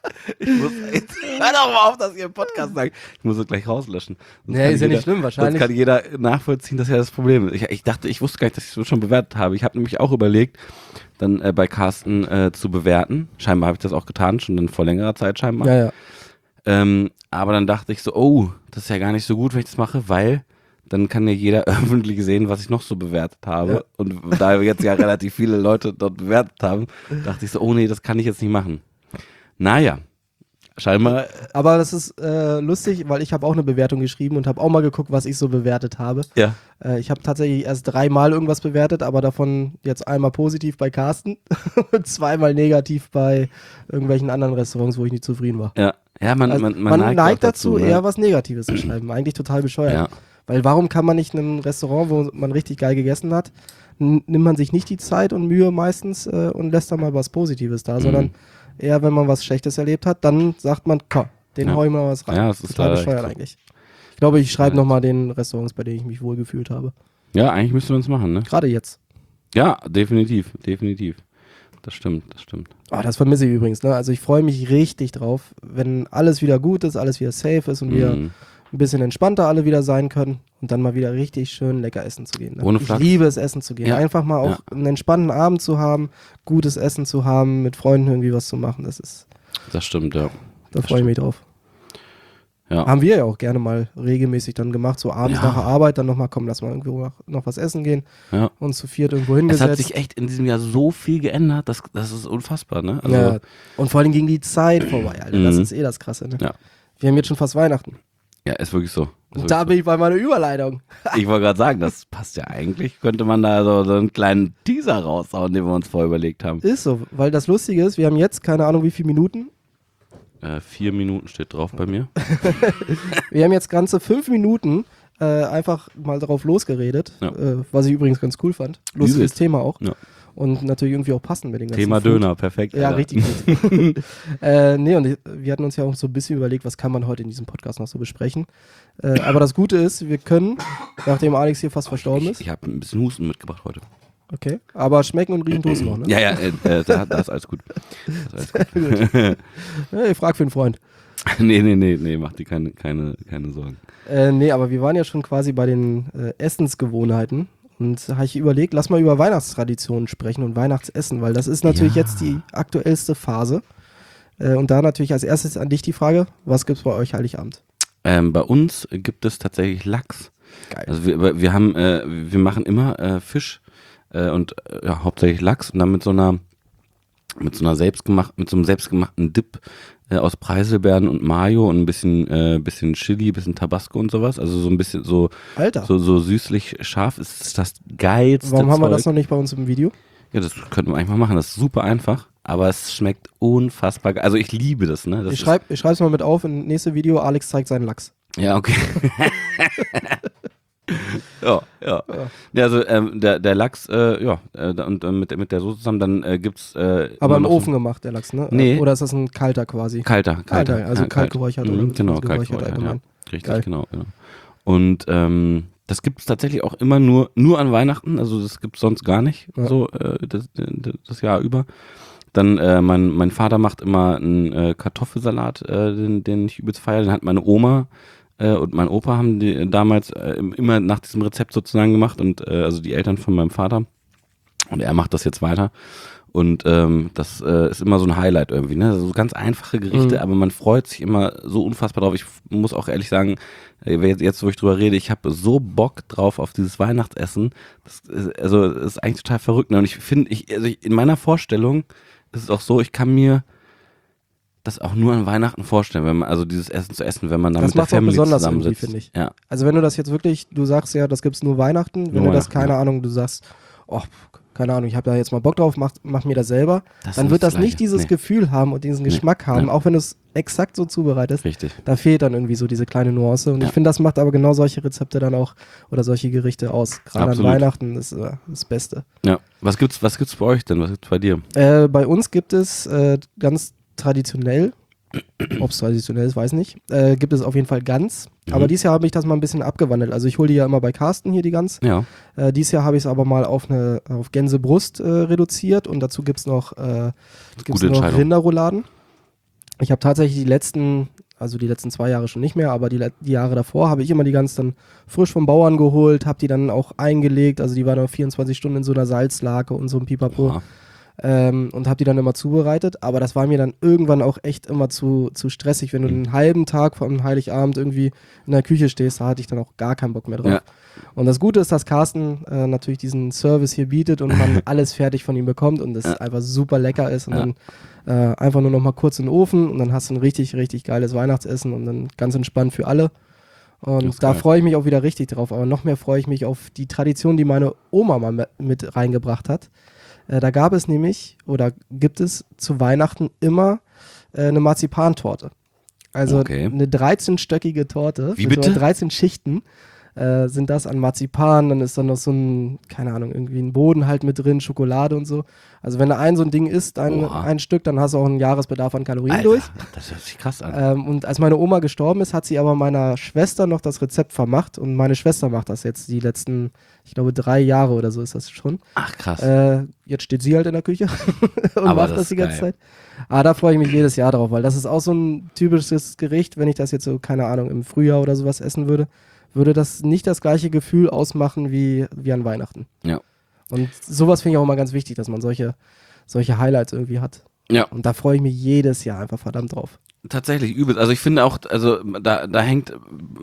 Hör doch mal auf, dass ihr im Podcast sagt. Ich muss es gleich rauslöschen. Sonst Nee, kann ist ja jeder- nicht schlimm, wahrscheinlich. Sonst kann jeder nachvollziehen, dass ja das Problem ist. Ich dachte, ich wusste gar nicht, dass ich es so schon bewertet habe. Ich habe nämlich auch überlegt, dann bei Carsten zu bewerten. Scheinbar habe ich das auch getan, schon dann vor längerer Zeit scheinbar. Ja, ja. Aber dann dachte ich so, oh, das ist ja gar nicht so gut, wenn ich das mache, weil dann kann ja jeder öffentlich sehen, was ich noch so bewertet habe. Ja. Und da wir jetzt ja relativ viele Leute dort bewertet haben, dachte ich so, oh nee, das kann ich jetzt nicht machen. Naja, scheinbar, Aber das ist lustig, weil ich habe auch eine Bewertung geschrieben und habe auch mal geguckt, was ich so bewertet habe. ja. Ich habe tatsächlich erst 3-mal irgendwas bewertet, aber davon jetzt einmal positiv bei Carsten und 2-mal negativ bei irgendwelchen anderen Restaurants, wo ich nicht zufrieden war. Ja, ja man Also neigt auch dazu, ne? eher was Negatives zu schreiben. Eigentlich total bescheuert. Ja. Weil warum kann man nicht in einem Restaurant, wo man richtig geil gegessen hat, nimmt man sich nicht die Zeit und Mühe meistens und lässt da mal was Positives da, sondern eher, wenn man was Schlechtes erlebt hat, dann sagt man, komm, den Ja. hau ich mal was rein. Ja, das ist total leider bescheuert echt so. eigentlich. Ich glaube, ich schreibe nochmal den Restaurants, bei denen ich mich wohl gefühlt habe. Ja, eigentlich müssten wir es machen, ne? Gerade jetzt. Ja, definitiv. Das stimmt. Oh, das vermisse ich übrigens. Ne? Also ich freue mich richtig drauf, wenn alles wieder gut ist, alles wieder safe ist und wir ein bisschen entspannter alle wieder sein können und dann mal wieder richtig schön lecker essen zu gehen. Ne? Ohne Ich Flachs. liebe es, essen zu gehen. Ja. Einfach mal auch einen entspannten Abend zu haben, gutes Essen zu haben, mit Freunden irgendwie was zu machen. Das stimmt, ja. Da freue ich mich drauf. Ja. Haben wir ja auch gerne mal regelmäßig dann gemacht, so abends Ja. nach der Arbeit, dann nochmal, komm, lass mal irgendwo noch was essen gehen Ja. und zu viert irgendwo Es hingesetzt. hat sich echt in diesem Jahr so viel geändert, das ist unfassbar, ne? Also, Ja. Und vor allem ging die Zeit vorbei, Alter. Das ist das Krasse. Ne? Ja. Wir haben jetzt schon fast Weihnachten. Ja, ist wirklich so. Und da bin ich bei meiner Überleitung. Ich wollte gerade sagen, das passt ja eigentlich. Könnte man da so einen kleinen Teaser raushauen, den wir uns vorher überlegt haben. Ist so, weil das Lustige ist, wir haben jetzt keine Ahnung wie viele Minuten. 4 Minuten steht drauf bei mir. Wir haben jetzt ganze 5 Minuten einfach mal drauf losgeredet, Ja. was ich übrigens ganz cool fand. Lustiges Übelst. Thema auch. Ja. Und natürlich irgendwie auch passend mit dem ganzen Thema Food. Döner, perfekt. Ja, Alter. richtig gut. Nee, und wir hatten uns ja auch so ein bisschen überlegt, was kann man heute in diesem Podcast noch so besprechen. Aber das Gute ist, wir können, nachdem Alex hier fast verstorben ist, Ich habe ein bisschen Husten mitgebracht heute. okay, aber schmecken und riechen tust du noch, ne? Ja, da ist alles gut. Da ist alles gut. Ich frag für einen Freund. Nee, mach dir keine Sorgen. Nee, aber wir waren ja schon quasi bei den Essensgewohnheiten und habe ich überlegt, lass mal über Weihnachtstraditionen sprechen und Weihnachtsessen, weil das ist natürlich jetzt die aktuellste Phase. Und da natürlich als erstes an dich die Frage, was gibt's bei euch Heiligabend? Bei uns gibt es tatsächlich Lachs. Geil. Also wir machen immer Fisch und hauptsächlich Lachs und dann mit so einem selbstgemachten Dip aus Preiselbeeren und Mayo und ein bisschen Chili, ein bisschen Tabasco und sowas. Also so ein bisschen so Alter, süßlich scharf ist das geilste warum haben wir Zeug. das noch nicht bei uns im Video? Ja, das könnten wir eigentlich mal machen. Das ist super einfach, aber es schmeckt unfassbar geil. Also ich liebe das, ne? Das Ich schreib's mal mit auf, in nächste Video, Alex zeigt seinen Lachs. Ja, okay. Ja. Ja, also der Lachs, und mit der Soße zusammen, dann gibt's Aber immer im noch Ofen gemacht, der Lachs, ne? Nee. Oder ist das ein kalter quasi? kalter. Also ja, kalt geräuchert oder Genau, geräuchert kalt geräuchert, ja. allgemein. Richtig, Geil. genau. Und das gibt's tatsächlich auch immer nur an Weihnachten, also das gibt's sonst gar nicht, Ja. so das Jahr über. Dann mein Vater macht immer einen Kartoffelsalat, den ich übelst feiere. Den hat meine Oma und mein Opa haben die damals immer nach diesem Rezept sozusagen gemacht und also die Eltern von meinem Vater. Und er macht das jetzt weiter. Und das ist immer so ein Highlight irgendwie, ne? So ganz einfache Gerichte, aber man freut sich immer so unfassbar drauf. Ich muss auch ehrlich sagen, jetzt wo ich drüber rede, ich habe so Bock drauf auf dieses Weihnachtsessen. Das ist eigentlich total verrückt. Ne? Und ich finde, in meiner Vorstellung ist es auch so, ich kann mir das auch nur an Weihnachten vorstellen, wenn man, also dieses Essen zu essen, wenn man dann mit der Family zusammensitzt. Finde ich. Ja. Also wenn du das jetzt wirklich, du sagst ja, das gibt's nur Weihnachten, wenn du das, keine Ahnung, du sagst, keine Ahnung, ich habe da jetzt mal Bock drauf, mach mir das selber, dann wird das nicht dieses Gefühl haben und diesen Geschmack haben, auch wenn du es exakt so zubereitest. Richtig. Da fehlt dann irgendwie so diese kleine Nuance und ich finde, das macht aber genau solche Rezepte dann auch oder solche Gerichte aus. Gerade an Weihnachten ist das Beste. Ja. Was gibt's bei euch denn? Was gibt's bei dir? Bei uns gibt es ganz traditionell, ob es traditionell ist, weiß nicht, gibt es auf jeden Fall Gans. Aber dieses Jahr habe ich das mal ein bisschen abgewandelt. Also ich hole die ja immer bei Carsten hier, die Gans. Ja. Dieses Jahr habe ich es aber mal auf Gänsebrust reduziert und dazu gibt es noch Rinderrouladen. Ich habe tatsächlich die letzten 2 Jahre schon nicht mehr, aber die Jahre davor habe ich immer die Gans dann frisch vom Bauern geholt, habe die dann auch eingelegt, also die waren noch 24 Stunden in so einer Salzlake und so ein Pipapo. Oha. Und habe die dann immer zubereitet, aber das war mir dann irgendwann auch echt immer zu stressig, wenn du einen halben Tag vor einem Heiligabend irgendwie in der Küche stehst, da hatte ich dann auch gar keinen Bock mehr drauf. Ja. Und das Gute ist, dass Carsten natürlich diesen Service hier bietet und man alles fertig von ihm bekommt und es einfach super lecker ist und dann einfach nur noch mal kurz in den Ofen und dann hast du ein richtig, richtig geiles Weihnachtsessen und dann ganz entspannt für alle. Und da freue ich mich auch wieder richtig drauf, aber noch mehr freue ich mich auf die Tradition, die meine Oma mal mit reingebracht hat. Da gab es nämlich, oder gibt es zu Weihnachten immer eine Marzipantorte. Also eine 13-stöckige Torte. Wie bitte? 13 Schichten sind das an Marzipan. Dann ist dann noch so ein, keine Ahnung, irgendwie ein Boden halt mit drin, Schokolade und so. Also wenn da so ein Ding isst, ein Stück, dann hast du auch einen Jahresbedarf an Kalorien durch. Das hört sich krass an. Und als meine Oma gestorben ist, hat sie aber meiner Schwester noch das Rezept vermacht. Und meine Schwester macht das jetzt die letzten, ich glaube 3 Jahre oder so ist das schon. Ach krass. Jetzt steht sie halt in der Küche und aber macht das die ganze Zeit. Aber da freue ich mich jedes Jahr drauf, weil das ist auch so ein typisches Gericht, wenn ich das jetzt so, keine Ahnung, im Frühjahr oder sowas essen würde das nicht das gleiche Gefühl ausmachen wie an Weihnachten. Ja. Und sowas finde ich auch immer ganz wichtig, dass man solche Highlights irgendwie hat. Ja. Und da freue ich mich jedes Jahr einfach verdammt drauf. Tatsächlich übel. Also ich finde auch, also da hängt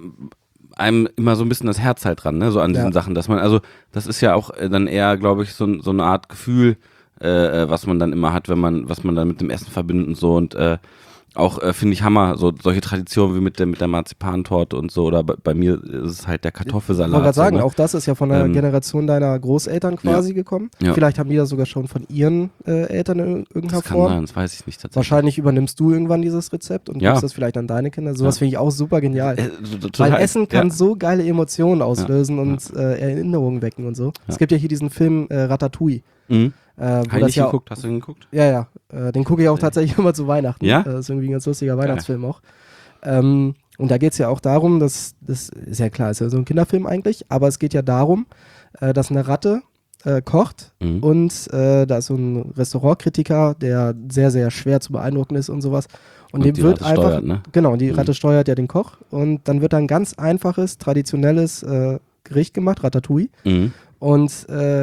einem immer so ein bisschen das Herz halt dran, ne, so an diesen Sachen, dass man, also das ist ja auch dann eher, glaube ich, so eine Art Gefühl, was man dann immer hat, was man dann mit dem Essen verbindet und so und auch finde ich Hammer, so solche Traditionen wie mit der Marzipantorte und so oder bei mir ist es halt der Kartoffelsalat. Ich wollte gerade sagen, so, ne? auch das ist ja von der Generation deiner Großeltern quasi gekommen. Ja. Vielleicht haben die das sogar schon von ihren Eltern in irgendeiner Form. Kann sein, das weiß ich nicht tatsächlich. Wahrscheinlich übernimmst du irgendwann dieses Rezept und gibst das vielleicht an deine Kinder. Sowas finde ich auch super genial. Weil Essen kann so geile Emotionen auslösen und Erinnerungen wecken und so. Es gibt ja hier diesen Film Ratatouille. Mhm. Geguckt? Hast du den geguckt? Ja. Den gucke ich auch tatsächlich immer zu Weihnachten. Ja? Das ist irgendwie ein ganz lustiger Weihnachtsfilm auch. Und da geht es ja auch darum, das ist ja klar, ist ja so ein Kinderfilm eigentlich, aber es geht ja darum, dass eine Ratte kocht und da ist so ein Restaurantkritiker, der sehr, sehr schwer zu beeindrucken ist und sowas. Und dem wird Ratte einfach, steuert, ne? Genau, die Ratte steuert ja den Koch und dann wird ein ganz einfaches, traditionelles Gericht gemacht, Ratatouille. Und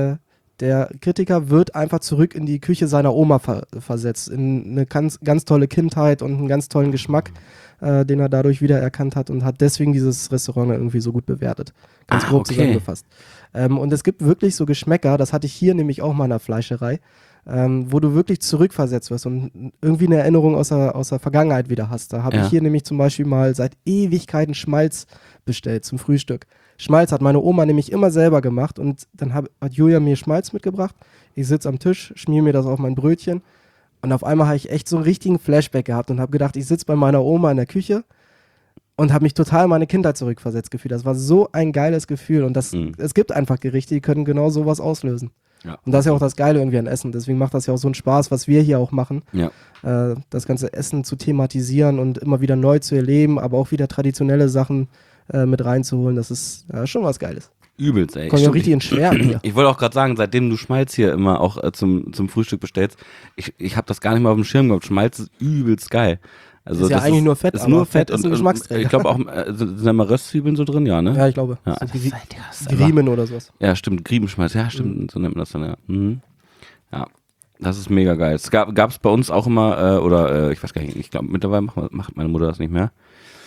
der Kritiker wird einfach zurück in die Küche seiner Oma versetzt, in eine ganz, ganz tolle Kindheit und einen ganz tollen Geschmack, den er dadurch wiedererkannt hat und hat deswegen dieses Restaurant irgendwie so gut bewertet. Ganz grob zusammengefasst. Und es gibt wirklich so Geschmäcker, das hatte ich hier nämlich auch mal in der Fleischerei, wo du wirklich zurückversetzt wirst und irgendwie eine Erinnerung aus der Vergangenheit wieder hast. Da habe ich hier nämlich zum Beispiel mal seit Ewigkeiten Schmalz bestellt zum Frühstück. Schmalz hat meine Oma nämlich immer selber gemacht und dann hat Julia mir Schmalz mitgebracht. Ich sitze am Tisch, schmier mir das auf mein Brötchen und auf einmal habe ich echt so einen richtigen Flashback gehabt und habe gedacht, ich sitze bei meiner Oma in der Küche und habe mich total in meine Kindheit zurückversetzt gefühlt. Das war so ein geiles Gefühl und es gibt einfach Gerichte, die können genau sowas auslösen. Ja. Und das ist ja auch das Geile irgendwie an Essen. Deswegen macht das ja auch so einen Spaß, was wir hier auch machen. Ja. Das ganze Essen zu thematisieren und immer wieder neu zu erleben, aber auch wieder traditionelle Sachen mit reinzuholen. Das ist schon was Geiles. Übelst, ey. Kommt ja richtig in Schwärmen hier. Ich wollte auch gerade sagen, seitdem du Schmalz hier immer auch zum Frühstück bestellst, ich habe das gar nicht mal auf dem Schirm gehabt. Schmalz ist übelst geil. Also ist ja eigentlich nur Fett, ist nur Fett ist ein Geschmacksträger. Ich glaube auch, sind da mal Röstzwiebeln so drin, ja, ne? Ja, ich glaube. Ja. Griemen oder sowas. Ja, stimmt, Griebenschmalz, ja, stimmt, so nennt man das dann, ja. Mhm. Ja, das ist mega geil. Es gab es bei uns auch immer, ich weiß gar nicht, ich glaube mittlerweile macht meine Mutter das nicht mehr.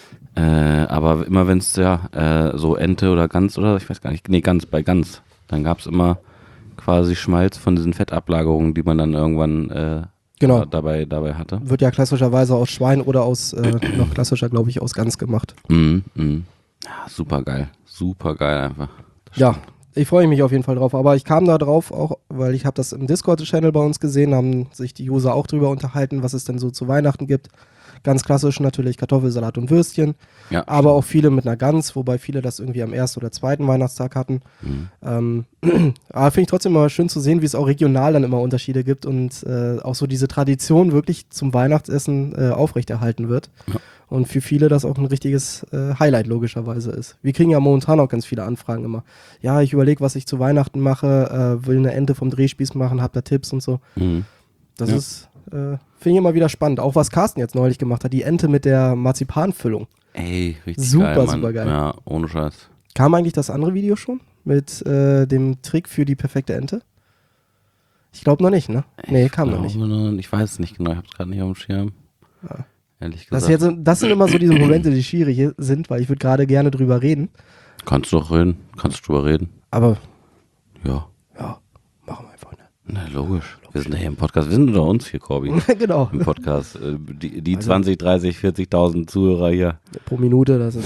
Aber immer wenn es so Ente oder Gans oder ich weiß gar nicht, nee, bei Gans, dann gab es immer quasi Schmalz von diesen Fettablagerungen, die man dann irgendwann genau. dabei hatte. Wird ja klassischerweise aus Schwein oder aus, noch klassischer, glaube ich, aus Gans gemacht. Ja, super geil einfach. Ja, ich freue mich auf jeden Fall drauf, aber ich kam da drauf auch, weil ich habe das im Discord-Channel bei uns gesehen, haben sich die User auch drüber unterhalten, was es denn so zu Weihnachten gibt. Ganz klassisch natürlich Kartoffelsalat und Würstchen, ja, aber auch viele mit einer Gans, wobei viele das irgendwie am ersten oder zweiten Weihnachtstag hatten. Aber finde ich trotzdem immer schön zu sehen, wie es auch regional dann immer Unterschiede gibt und auch so diese Tradition wirklich zum Weihnachtsessen aufrechterhalten wird. Ja. Und für viele das auch ein richtiges Highlight logischerweise ist. Wir kriegen ja momentan auch ganz viele Anfragen immer. Ja, ich überlege, was ich zu Weihnachten mache, will eine Ente vom Drehspieß machen, hab da Tipps und so. Das ist... finde ich immer wieder spannend. Auch was Carsten jetzt neulich gemacht hat, die Ente mit der Marzipanfüllung. Ey, richtig super, geil, Mann. Super geil. Ja, ohne Scheiß. Kam eigentlich das andere Video schon mit dem Trick für die perfekte Ente? Ich glaube noch nicht, ne? Nee, kam noch nicht. Ich weiß es nicht genau, ich habe es gerade nicht auf dem Schirm. Ja. Ehrlich gesagt. Das sind immer so diese Momente, die schwierig sind, weil ich würde gerade gerne drüber reden. Kannst du drüber reden. Aber ja, machen wir einfach, ne? Na, logisch. Wir sind ja hier im Podcast. Wir sind unter uns hier, Corby. Genau. Im Podcast. Die 20, 30, 40.000 Zuhörer hier. Pro Minute, das ist...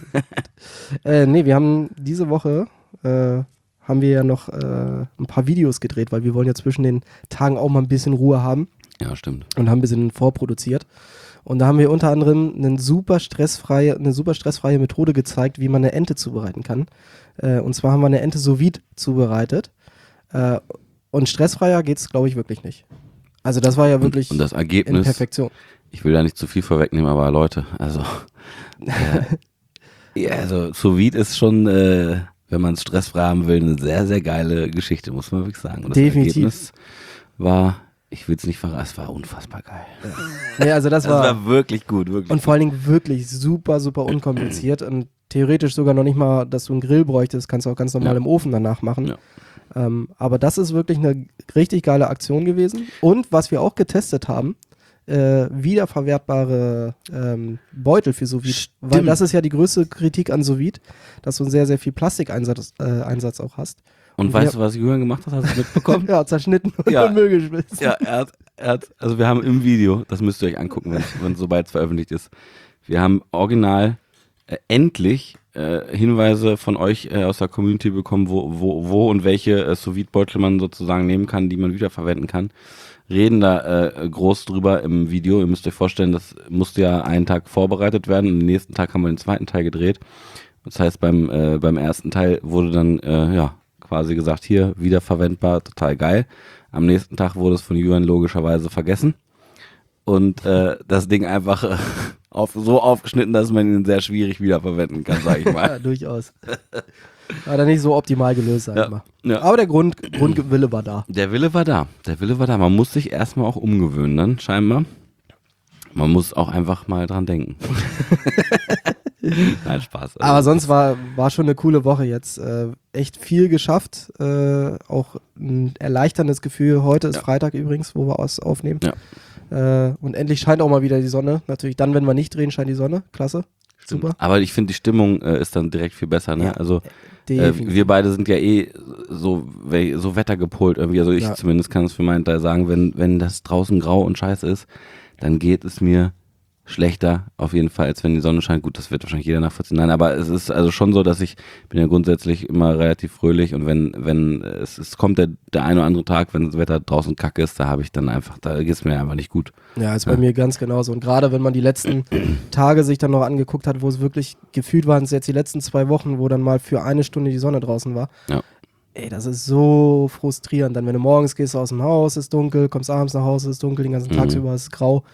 nee, wir haben diese Woche... haben wir ja noch ein paar Videos gedreht, weil wir wollen ja zwischen den Tagen auch mal ein bisschen Ruhe haben. Ja, stimmt. Und haben ein bisschen vorproduziert. Und da haben wir unter anderem eine super stressfreie Methode gezeigt, wie man eine Ente zubereiten kann. Und zwar haben wir eine Ente sous vide zubereitet. Und stressfreier geht es, glaube ich, wirklich nicht. Also das war ja wirklich und das Ergebnis, in Perfektion. Ich will da nicht zu viel vorwegnehmen, aber Leute, also sous vide ist schon, wenn man es stressfrei haben will, eine sehr, sehr geile Geschichte, muss man wirklich sagen. Und das Definitiv. Ergebnis war, ich will es nicht verraten, es war unfassbar geil. Ja, also das war wirklich gut, wirklich. Und vor allen Dingen wirklich super, super unkompliziert und theoretisch sogar noch nicht mal, dass du einen Grill bräuchtest, kannst du auch ganz normal im Ofen danach machen. Ja. Aber das ist wirklich eine richtig geile Aktion gewesen. Und was wir auch getestet haben, wiederverwertbare Beutel für Sous Vide. Weil das ist ja die größte Kritik an Sous Vide, dass du einen sehr, sehr viel Plastikeinsatz auch hast. Und weißt du, was Julian gemacht hat? Hast du es mitbekommen? Ja, zerschnitten und in den Müll geschmissen. Ja, er hat, also wir haben im Video, das müsst ihr euch angucken, wenn sobald es veröffentlicht ist, wir haben original endlich Hinweise von euch aus der Community bekommen, wo und welche Sous-Vide-Beutel man sozusagen nehmen kann, die man wiederverwenden kann. Reden da groß drüber im Video. Ihr müsst euch vorstellen, das musste ja einen Tag vorbereitet werden und am nächsten Tag haben wir den zweiten Teil gedreht. Das heißt, beim ersten Teil wurde dann quasi gesagt, hier, wiederverwendbar, total geil. Am nächsten Tag wurde es von Julian logischerweise vergessen und das Ding einfach so aufgeschnitten, dass man ihn sehr schwierig wiederverwenden kann, sag ich mal. Ja, durchaus. War dann nicht so optimal gelöst, sag ich mal. Ja. Aber der Grundwille war da. Der Wille war da. Man muss sich erstmal auch umgewöhnen dann, scheinbar. Man muss auch einfach mal dran denken. Nein, Spaß. Also aber sonst war schon eine coole Woche jetzt. Echt viel geschafft. Auch ein erleichterndes Gefühl. Heute ist Freitag übrigens, wo wir aufnehmen. Ja. Und endlich scheint auch mal wieder die Sonne. Natürlich dann, wenn wir nicht drehen, scheint die Sonne. Klasse. Stimmt. Super. Aber ich finde, die Stimmung ist dann direkt viel besser. Ne? Ja, also wir beide sind ja so wettergepolt irgendwie. Also ich zumindest kann es für meinen Teil sagen, wenn das draußen grau und scheiße ist, dann geht es mir schlechter auf jeden Fall, als wenn die Sonne scheint. Gut, das wird wahrscheinlich jeder nachvollziehen. Nein, aber es ist also schon so, dass ich bin ja grundsätzlich immer relativ fröhlich und wenn es kommt der ein oder andere Tag, wenn das Wetter draußen kacke ist, da geht es mir einfach nicht gut. Ja, ist bei mir ganz genauso. Und gerade wenn man die letzten Tage sich dann noch angeguckt hat, wo es wirklich gefühlt waren, es jetzt die letzten 2 Wochen, wo dann mal für 1 Stunde die Sonne draußen war. Ja. Ey, das ist so frustrierend. Dann, wenn du morgens gehst aus dem Haus, ist dunkel, kommst abends nach Hause, ist dunkel, den ganzen Tag über ist es grau.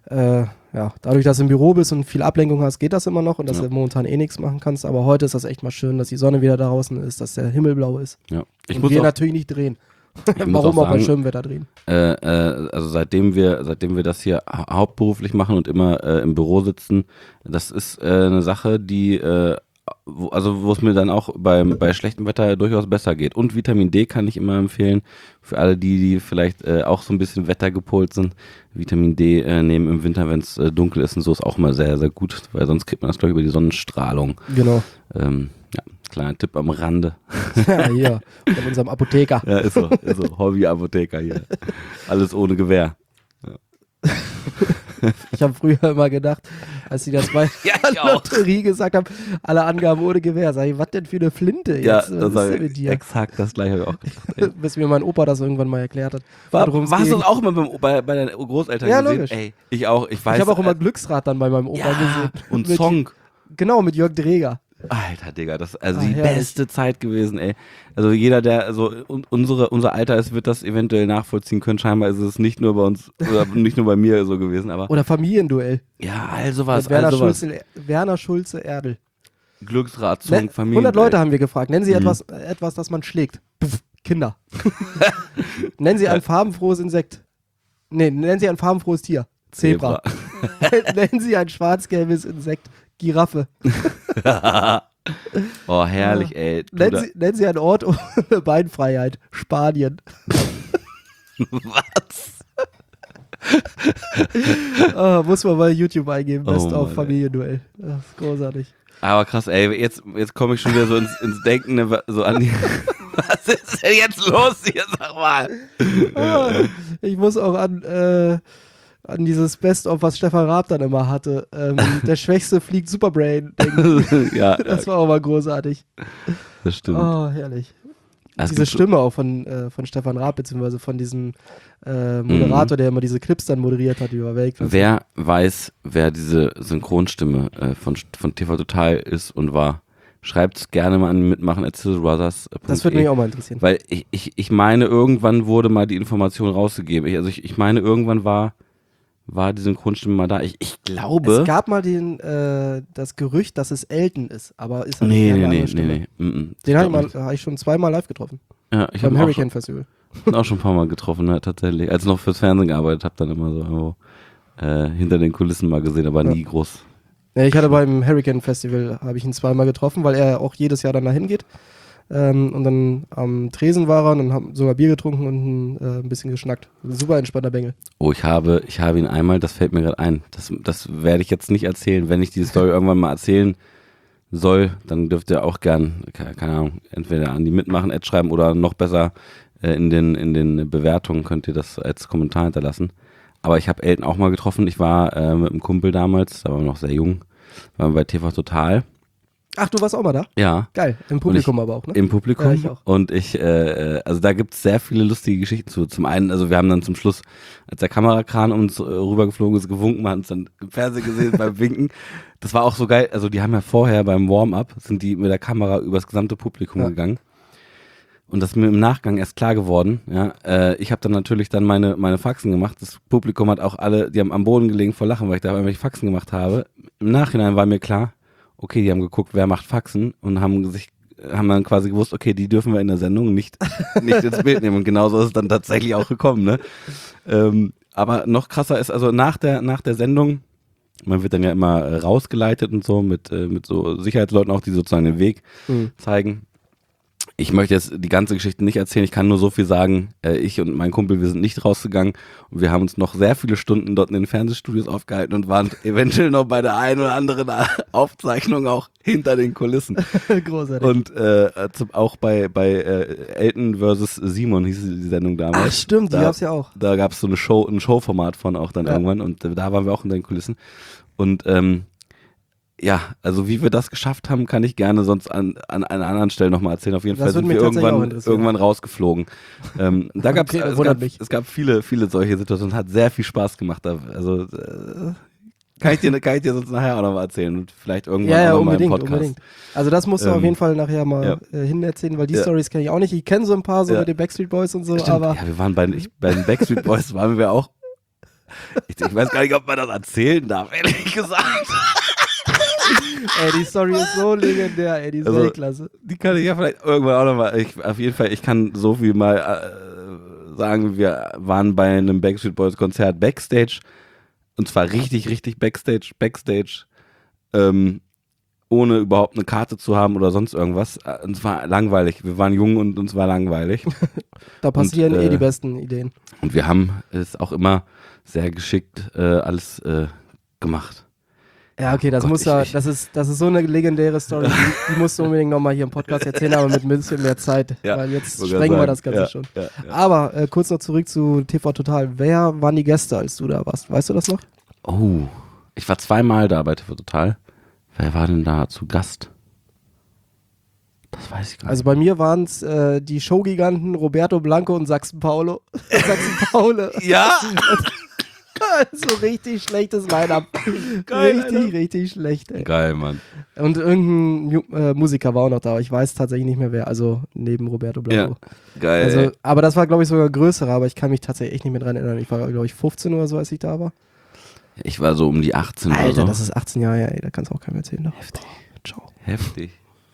ja, dadurch, dass du im Büro bist und viel Ablenkung hast, geht das immer noch und dass du momentan eh nichts machen kannst. Aber heute ist das echt mal schön, dass die Sonne wieder draußen ist, dass der Himmel blau ist. Ja. Und wir natürlich nicht drehen. Warum auch bei schönem Wetter drehen? Also seitdem wir das hier hauptberuflich machen und immer im Büro sitzen, das ist eine Sache, die wo es mir dann auch bei schlechtem Wetter durchaus besser geht. Und Vitamin D kann ich immer empfehlen, für alle die vielleicht auch so ein bisschen wettergepolt sind. Vitamin D nehmen im Winter, wenn es dunkel ist und so, ist auch immer sehr, sehr gut, weil sonst kriegt man das, glaube ich, über die Sonnenstrahlung. Genau. Ja, kleiner Tipp am Rande. Ja, hier, von unserem Apotheker. Ja, ist so Hobby-Apotheker hier. Alles ohne Gewehr. Ja. Ich habe früher immer gedacht, als sie das bei der Lotterie gesagt haben, alle Angaben ohne Gewehr. Sag ich, was denn für eine Flinte jetzt? Ja, Was das ist war denn mit dir? exakt das gleiche habe ich auch gedacht. Bis mir mein Opa das irgendwann mal erklärt hat. Warst du das auch immer bei deinen Großeltern Ja, gesehen? logisch. Ey, ich auch. Ich weiß. Ich habe auch immer Glücksrad dann bei meinem Opa gesehen. Und Mit- Song. Genau, mit Jörg Dreger. Alter, Digga, das ist also die herrlich. beste Zeit gewesen, ey. Also jeder, der so unser Alter ist, wird das eventuell nachvollziehen können. Scheinbar ist es nicht nur bei uns, oder nicht nur bei mir so gewesen, aber Oder Familienduell. ja, also was, Mit Werner Schulze-Erdel. Glücksrad, Song, Familie. 100 Leute haben wir gefragt. Nennen Sie etwas, das man schlägt. Pff, Kinder. Nennen Sie ein farbenfrohes Insekt. Nee, nennen Sie ein farbenfrohes Tier. Zebra. Nennen Sie ein schwarz-gelbes Insekt. Giraffe. Oh, herrlich, ey. Nennen Sie einen Ort ohne Beinfreiheit. Spanien. Was? Muss man mal YouTube eingeben. Best Mann, auf Familienduell. Das ist großartig. Aber krass, ey, jetzt komme ich schon wieder so ins Denken, ne, so an die. Was ist denn jetzt los hier, sag mal? Ich muss auch an dieses Best-of, was Stefan Raab dann immer hatte. Der Schwächste fliegt Superbrain. Ja, Das war auch mal großartig. das stimmt. Oh, herrlich. Also Diese Stimme auch von Stefan Raab, beziehungsweise von diesem Moderator, der immer diese Clips dann moderiert hat, die war Weltklasse. Wer weiß, wer diese Synchronstimme von TV Total ist und war, schreibt es gerne mal an mitmachen@sizzlebrothers.de. Das würde mich auch mal interessieren. Weil ich meine, irgendwann wurde mal die Information rausgegeben. Ich meine, irgendwann war die Synchronstimme mal da. Ich glaube. Es gab mal das Gerücht, dass es Elton ist, aber ist halt Nee. eine andere Stimme. Den habe ich schon zweimal live getroffen. Ja, ich Beim habe Hurricane Festival. auch schon ein paar Mal getroffen, ne, tatsächlich. Als ich noch fürs Fernsehen gearbeitet habe, dann immer so irgendwo hinter den Kulissen mal gesehen, aber nie groß. Ja, ich hatte beim Hurricane Festival, habe ich ihn zweimal getroffen, weil er auch jedes Jahr dann dahin geht. Und dann am Tresen war er und dann haben sogar Bier getrunken und ein bisschen geschnackt. Super entspannter Bengel. Oh, ich habe ihn einmal, das fällt mir gerade ein. Das werde ich jetzt nicht erzählen. Wenn ich die Story irgendwann mal erzählen soll, dann dürft ihr auch gern, keine Ahnung, entweder an die Mitmachen-Ad schreiben oder noch besser in den Bewertungen könnt ihr das als Kommentar hinterlassen. Aber ich habe Elton auch mal getroffen. Ich war mit einem Kumpel damals, da waren wir noch sehr jung, waren wir bei TV Total. Ach, du warst auch mal da? Ja. Geil, im Publikum aber auch, ne? Im Publikum. Ja, ich auch. Und also da gibt es sehr viele lustige Geschichten zu. Zum einen, also wir haben dann zum Schluss, als der Kamerakran uns rübergeflogen ist, gewunken, wir haben uns dann im Fernsehen gesehen beim Winken. Das war auch so geil. Also die haben ja vorher beim Warm-up, sind die mit der Kamera übers gesamte Publikum gegangen. Und das ist mir im Nachgang erst klar geworden. Ja, ich habe dann natürlich meine Faxen gemacht. Das Publikum hat auch alle, die haben am Boden gelegen vor Lachen, weil ich da irgendwelche Faxen gemacht habe. Im Nachhinein war mir klar, okay, die haben geguckt, wer macht Faxen und haben dann quasi gewusst, okay, die dürfen wir in der Sendung nicht ins Bild nehmen. Und genauso ist es dann tatsächlich auch gekommen, ne? Aber noch krasser ist, also nach der Sendung, man wird dann ja immer rausgeleitet und so mit so Sicherheitsleuten auch, die sozusagen den Weg zeigen. Ich möchte jetzt die ganze Geschichte nicht erzählen, ich kann nur so viel sagen, ich und mein Kumpel, wir sind nicht rausgegangen und wir haben uns noch sehr viele Stunden dort in den Fernsehstudios aufgehalten und waren eventuell noch bei der einen oder anderen Aufzeichnung auch hinter den Kulissen. Großartig. Und auch bei Elton vs. Simon hieß die Sendung damals. Ach stimmt, die gab's ja auch. Da gab es so ein Showformat von auch dann irgendwann und da waren wir auch hinter den Kulissen. Und ja, also wie wir das geschafft haben, kann ich gerne sonst an einer anderen Stelle nochmal erzählen. Auf jeden Fall sind wir irgendwann rausgeflogen. Da gab's, es gab viele solche Situationen, hat sehr viel Spaß gemacht. Also kann ich dir sonst nachher auch nochmal erzählen und vielleicht irgendwann auch mal im Podcast. Unbedingt. Also das musst du auf jeden Fall nachher mal hin erzählen, weil die Stories kenne ich auch nicht. Ich kenne so ein paar so mit den Backstreet Boys und so, Stimmt. aber... Ja, wir waren bei den Backstreet Boys waren wir auch Ich weiß gar nicht, ob man das erzählen darf, ehrlich gesagt. Ey, die Story ist so legendär, ey, die ist Weltklasse. Die kann ich ja vielleicht irgendwann auch nochmal, auf jeden Fall, ich kann so viel mal sagen, wir waren bei einem Backstreet Boys Konzert Backstage und zwar richtig, richtig Backstage, ohne überhaupt eine Karte zu haben oder sonst irgendwas. Und es war langweilig. Wir waren jung und uns war langweilig. Da passieren die besten Ideen. Und wir haben es auch immer sehr geschickt alles gemacht. Ja, okay, das ist so eine legendäre Story, die musst du unbedingt nochmal hier im Podcast erzählen, aber mit ein bisschen mehr Zeit, weil jetzt sprengen wir das Ganze schon. Ja. Aber kurz noch zurück zu TV Total. Wer waren die Gäste, als du da warst? Weißt du das noch? Oh, ich war 2-mal da bei TV Total. Wer war denn da zu Gast? Das weiß ich gar nicht. Also bei mir waren es die Showgiganten Roberto Blanco und Sachsen Paule. Ja! So richtig schlechtes Line-Up. Geil, richtig schlecht, ey. Geil, Mann. Und irgendein Musiker war auch noch da, aber ich weiß tatsächlich nicht mehr wer, also neben Roberto Blanco. Ja, geil. Also, aber das war, glaube ich, sogar größerer, aber ich kann mich tatsächlich echt nicht mehr dran erinnern. Ich war, glaube ich, 15 oder so, als ich da war. Ich war so um die 18 Alter, oder so. das ist 18 Jahre her, ey, da kannst du auch keinem erzählen. Doch. Heftig. Ciao. Heftig.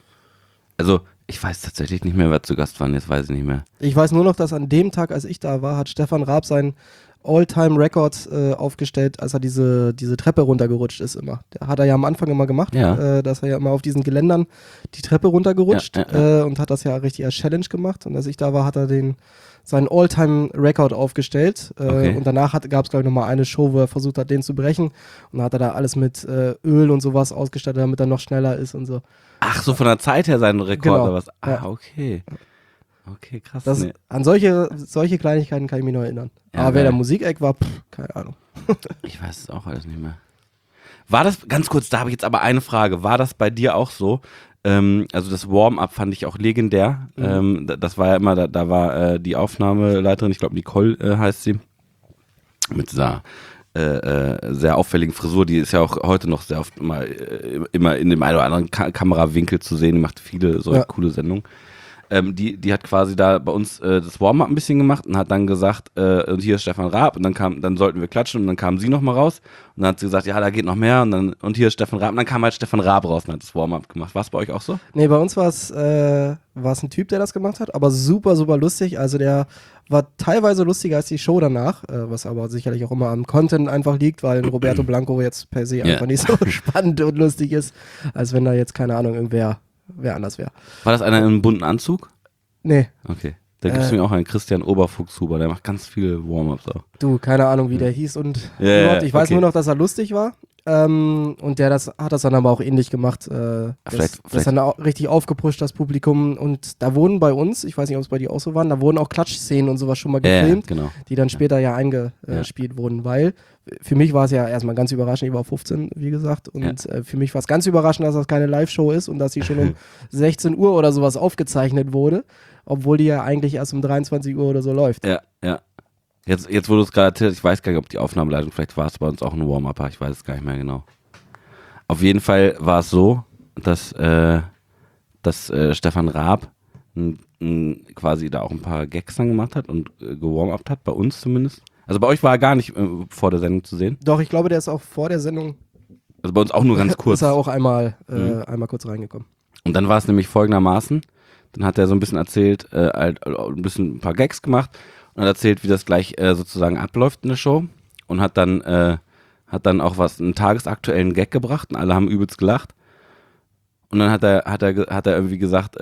Also, ich weiß tatsächlich nicht mehr, wer zu Gast war, jetzt weiß ich nicht mehr. Ich weiß nur noch, dass an dem Tag, als ich da war, hat Stefan Raab seinen All-Time-Record aufgestellt, als er diese Treppe runtergerutscht ist immer. Der hat er ja am Anfang immer gemacht, dass er ja immer auf diesen Geländern die Treppe runtergerutscht und hat das ja richtig als Challenge gemacht. Und als ich da war, hat er seinen All-Time-Record aufgestellt und danach gab es, glaube ich, nochmal eine Show, wo er versucht hat, den zu brechen und dann hat er da alles mit Öl und sowas ausgestattet, damit er noch schneller ist und so. Ach, so von der Zeit her seinen Rekord Genau. oder was? Ah, okay. Okay, krass. An solche Kleinigkeiten kann ich mich noch erinnern. Ja, aber wer der Musikeck war, keine Ahnung. Ich weiß es auch alles nicht mehr. War das, ganz kurz, da habe ich jetzt aber eine Frage, war das bei dir auch so? Also das Warm-Up fand ich auch legendär. Das war ja immer, da war die Aufnahmeleiterin, ich glaube Nicole heißt sie, mit dieser sehr auffälligen Frisur, die ist ja auch heute noch sehr oft immer in dem einen oder anderen Kamerawinkel zu sehen, die macht viele so coole Sendungen. Die hat quasi da bei uns das Warm-Up ein bisschen gemacht und hat dann gesagt, und hier ist Stefan Raab und dann sollten wir klatschen und dann kam sie nochmal raus und dann hat sie gesagt, ja, da geht noch mehr und hier ist Stefan Raab und dann kam halt Stefan Raab raus und hat das Warm-Up gemacht. War es bei euch auch so? Nee, bei uns war es ein Typ, der das gemacht hat, aber super, super lustig. Also der war teilweise lustiger als die Show danach, was aber sicherlich auch immer am Content einfach liegt, weil Roberto Blanco jetzt per se einfach nicht so spannend und lustig ist, als wenn da jetzt, keine Ahnung, wer anders wäre. War das einer in einem bunten Anzug? Nee. Okay. Da gibt es mir auch einen Christian Oberfuchshuber, der macht ganz viele Warm-Ups auch. Du, keine Ahnung, wie der hieß und ich weiß nur noch, dass er lustig war. Und der hat das dann aber auch ähnlich gemacht. Das dann auch richtig aufgepusht, das Publikum. Und da wurden bei uns, ich weiß nicht, ob es bei dir auch so waren, da wurden auch Klatschszenen und sowas schon mal gefilmt, genau. Die dann später eingespielt wurden, weil für mich war es ja erstmal ganz überraschend, ich war 15, wie gesagt, und für mich war es ganz überraschend, dass das keine Live-Show ist und dass sie schon um 16 Uhr oder sowas aufgezeichnet wurde, obwohl die ja eigentlich erst um 23 Uhr oder so läuft. Ja. Jetzt wo du es gerade erzählt, ich weiß gar nicht, ob die Aufnahmeleitung, vielleicht war es bei uns auch ein Warm-Upper, ich weiß es gar nicht mehr genau. Auf jeden Fall war es so, dass Stefan Raab quasi da auch ein paar Gags dann gemacht hat und gewarm-upt hat, bei uns zumindest. Also bei euch war er gar nicht vor der Sendung zu sehen. Doch, ich glaube, der ist auch vor der Sendung. Also bei uns auch nur ganz kurz. Ist er auch einmal kurz reingekommen. Und dann war es nämlich folgendermaßen, dann hat er so ein bisschen erzählt, ein paar Gags gemacht und hat erzählt, wie das gleich sozusagen abläuft in der Show und hat dann auch einen tagesaktuellen Gag gebracht und alle haben übelst gelacht. Und dann hat er irgendwie gesagt,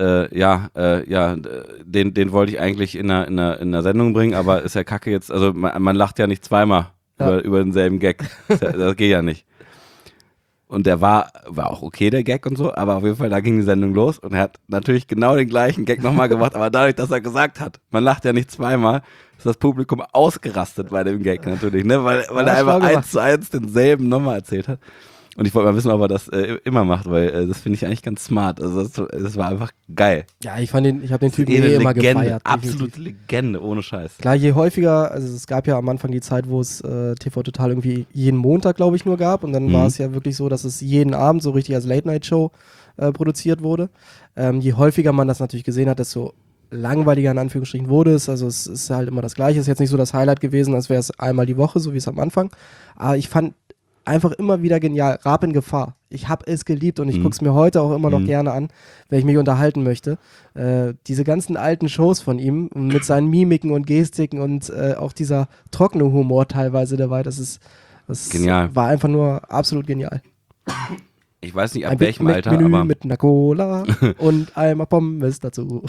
den wollte ich eigentlich in einer Sendung bringen, aber ist ja kacke jetzt, also man lacht ja nicht zweimal über denselben Gag. Das geht ja nicht. Und der war auch okay, der Gag und so, aber auf jeden Fall, da ging die Sendung los und er hat natürlich genau den gleichen Gag nochmal gemacht, aber dadurch, dass er gesagt hat, man lacht ja nicht zweimal, ist das Publikum ausgerastet bei dem Gag natürlich, ne? Weil er einfach 1:1 denselben nochmal erzählt hat. Und ich wollte mal wissen, ob er das immer macht, weil das finde ich eigentlich ganz smart. Also das war einfach geil. Ja, ich habe den Typen immer gefeiert. Absolute Legende, ohne Scheiß. Klar, je häufiger, also es gab ja am Anfang die Zeit, wo es TV Total irgendwie jeden Montag, glaube ich, nur gab. Und dann war es ja wirklich so, dass es jeden Abend so richtig als Late-Night-Show produziert wurde. Je häufiger man das natürlich gesehen hat, desto langweiliger in Anführungsstrichen wurde es. Also es ist halt immer das Gleiche. Es ist jetzt nicht so das Highlight gewesen, als wäre es einmal die Woche, so wie es am Anfang. Aber ich fand einfach immer wieder genial. Raab in Gefahr. Ich habe es geliebt und ich gucke es mir heute auch immer noch gerne an, wenn ich mich unterhalten möchte. Diese ganzen alten Shows von ihm mit seinen Mimiken und Gestiken und auch dieser trockene Humor teilweise dabei, das genial. War einfach nur absolut genial. Ich weiß nicht, ab Ein welchem Big Alter, Mac Menü aber mit einer Cola und einmal Pommes dazu.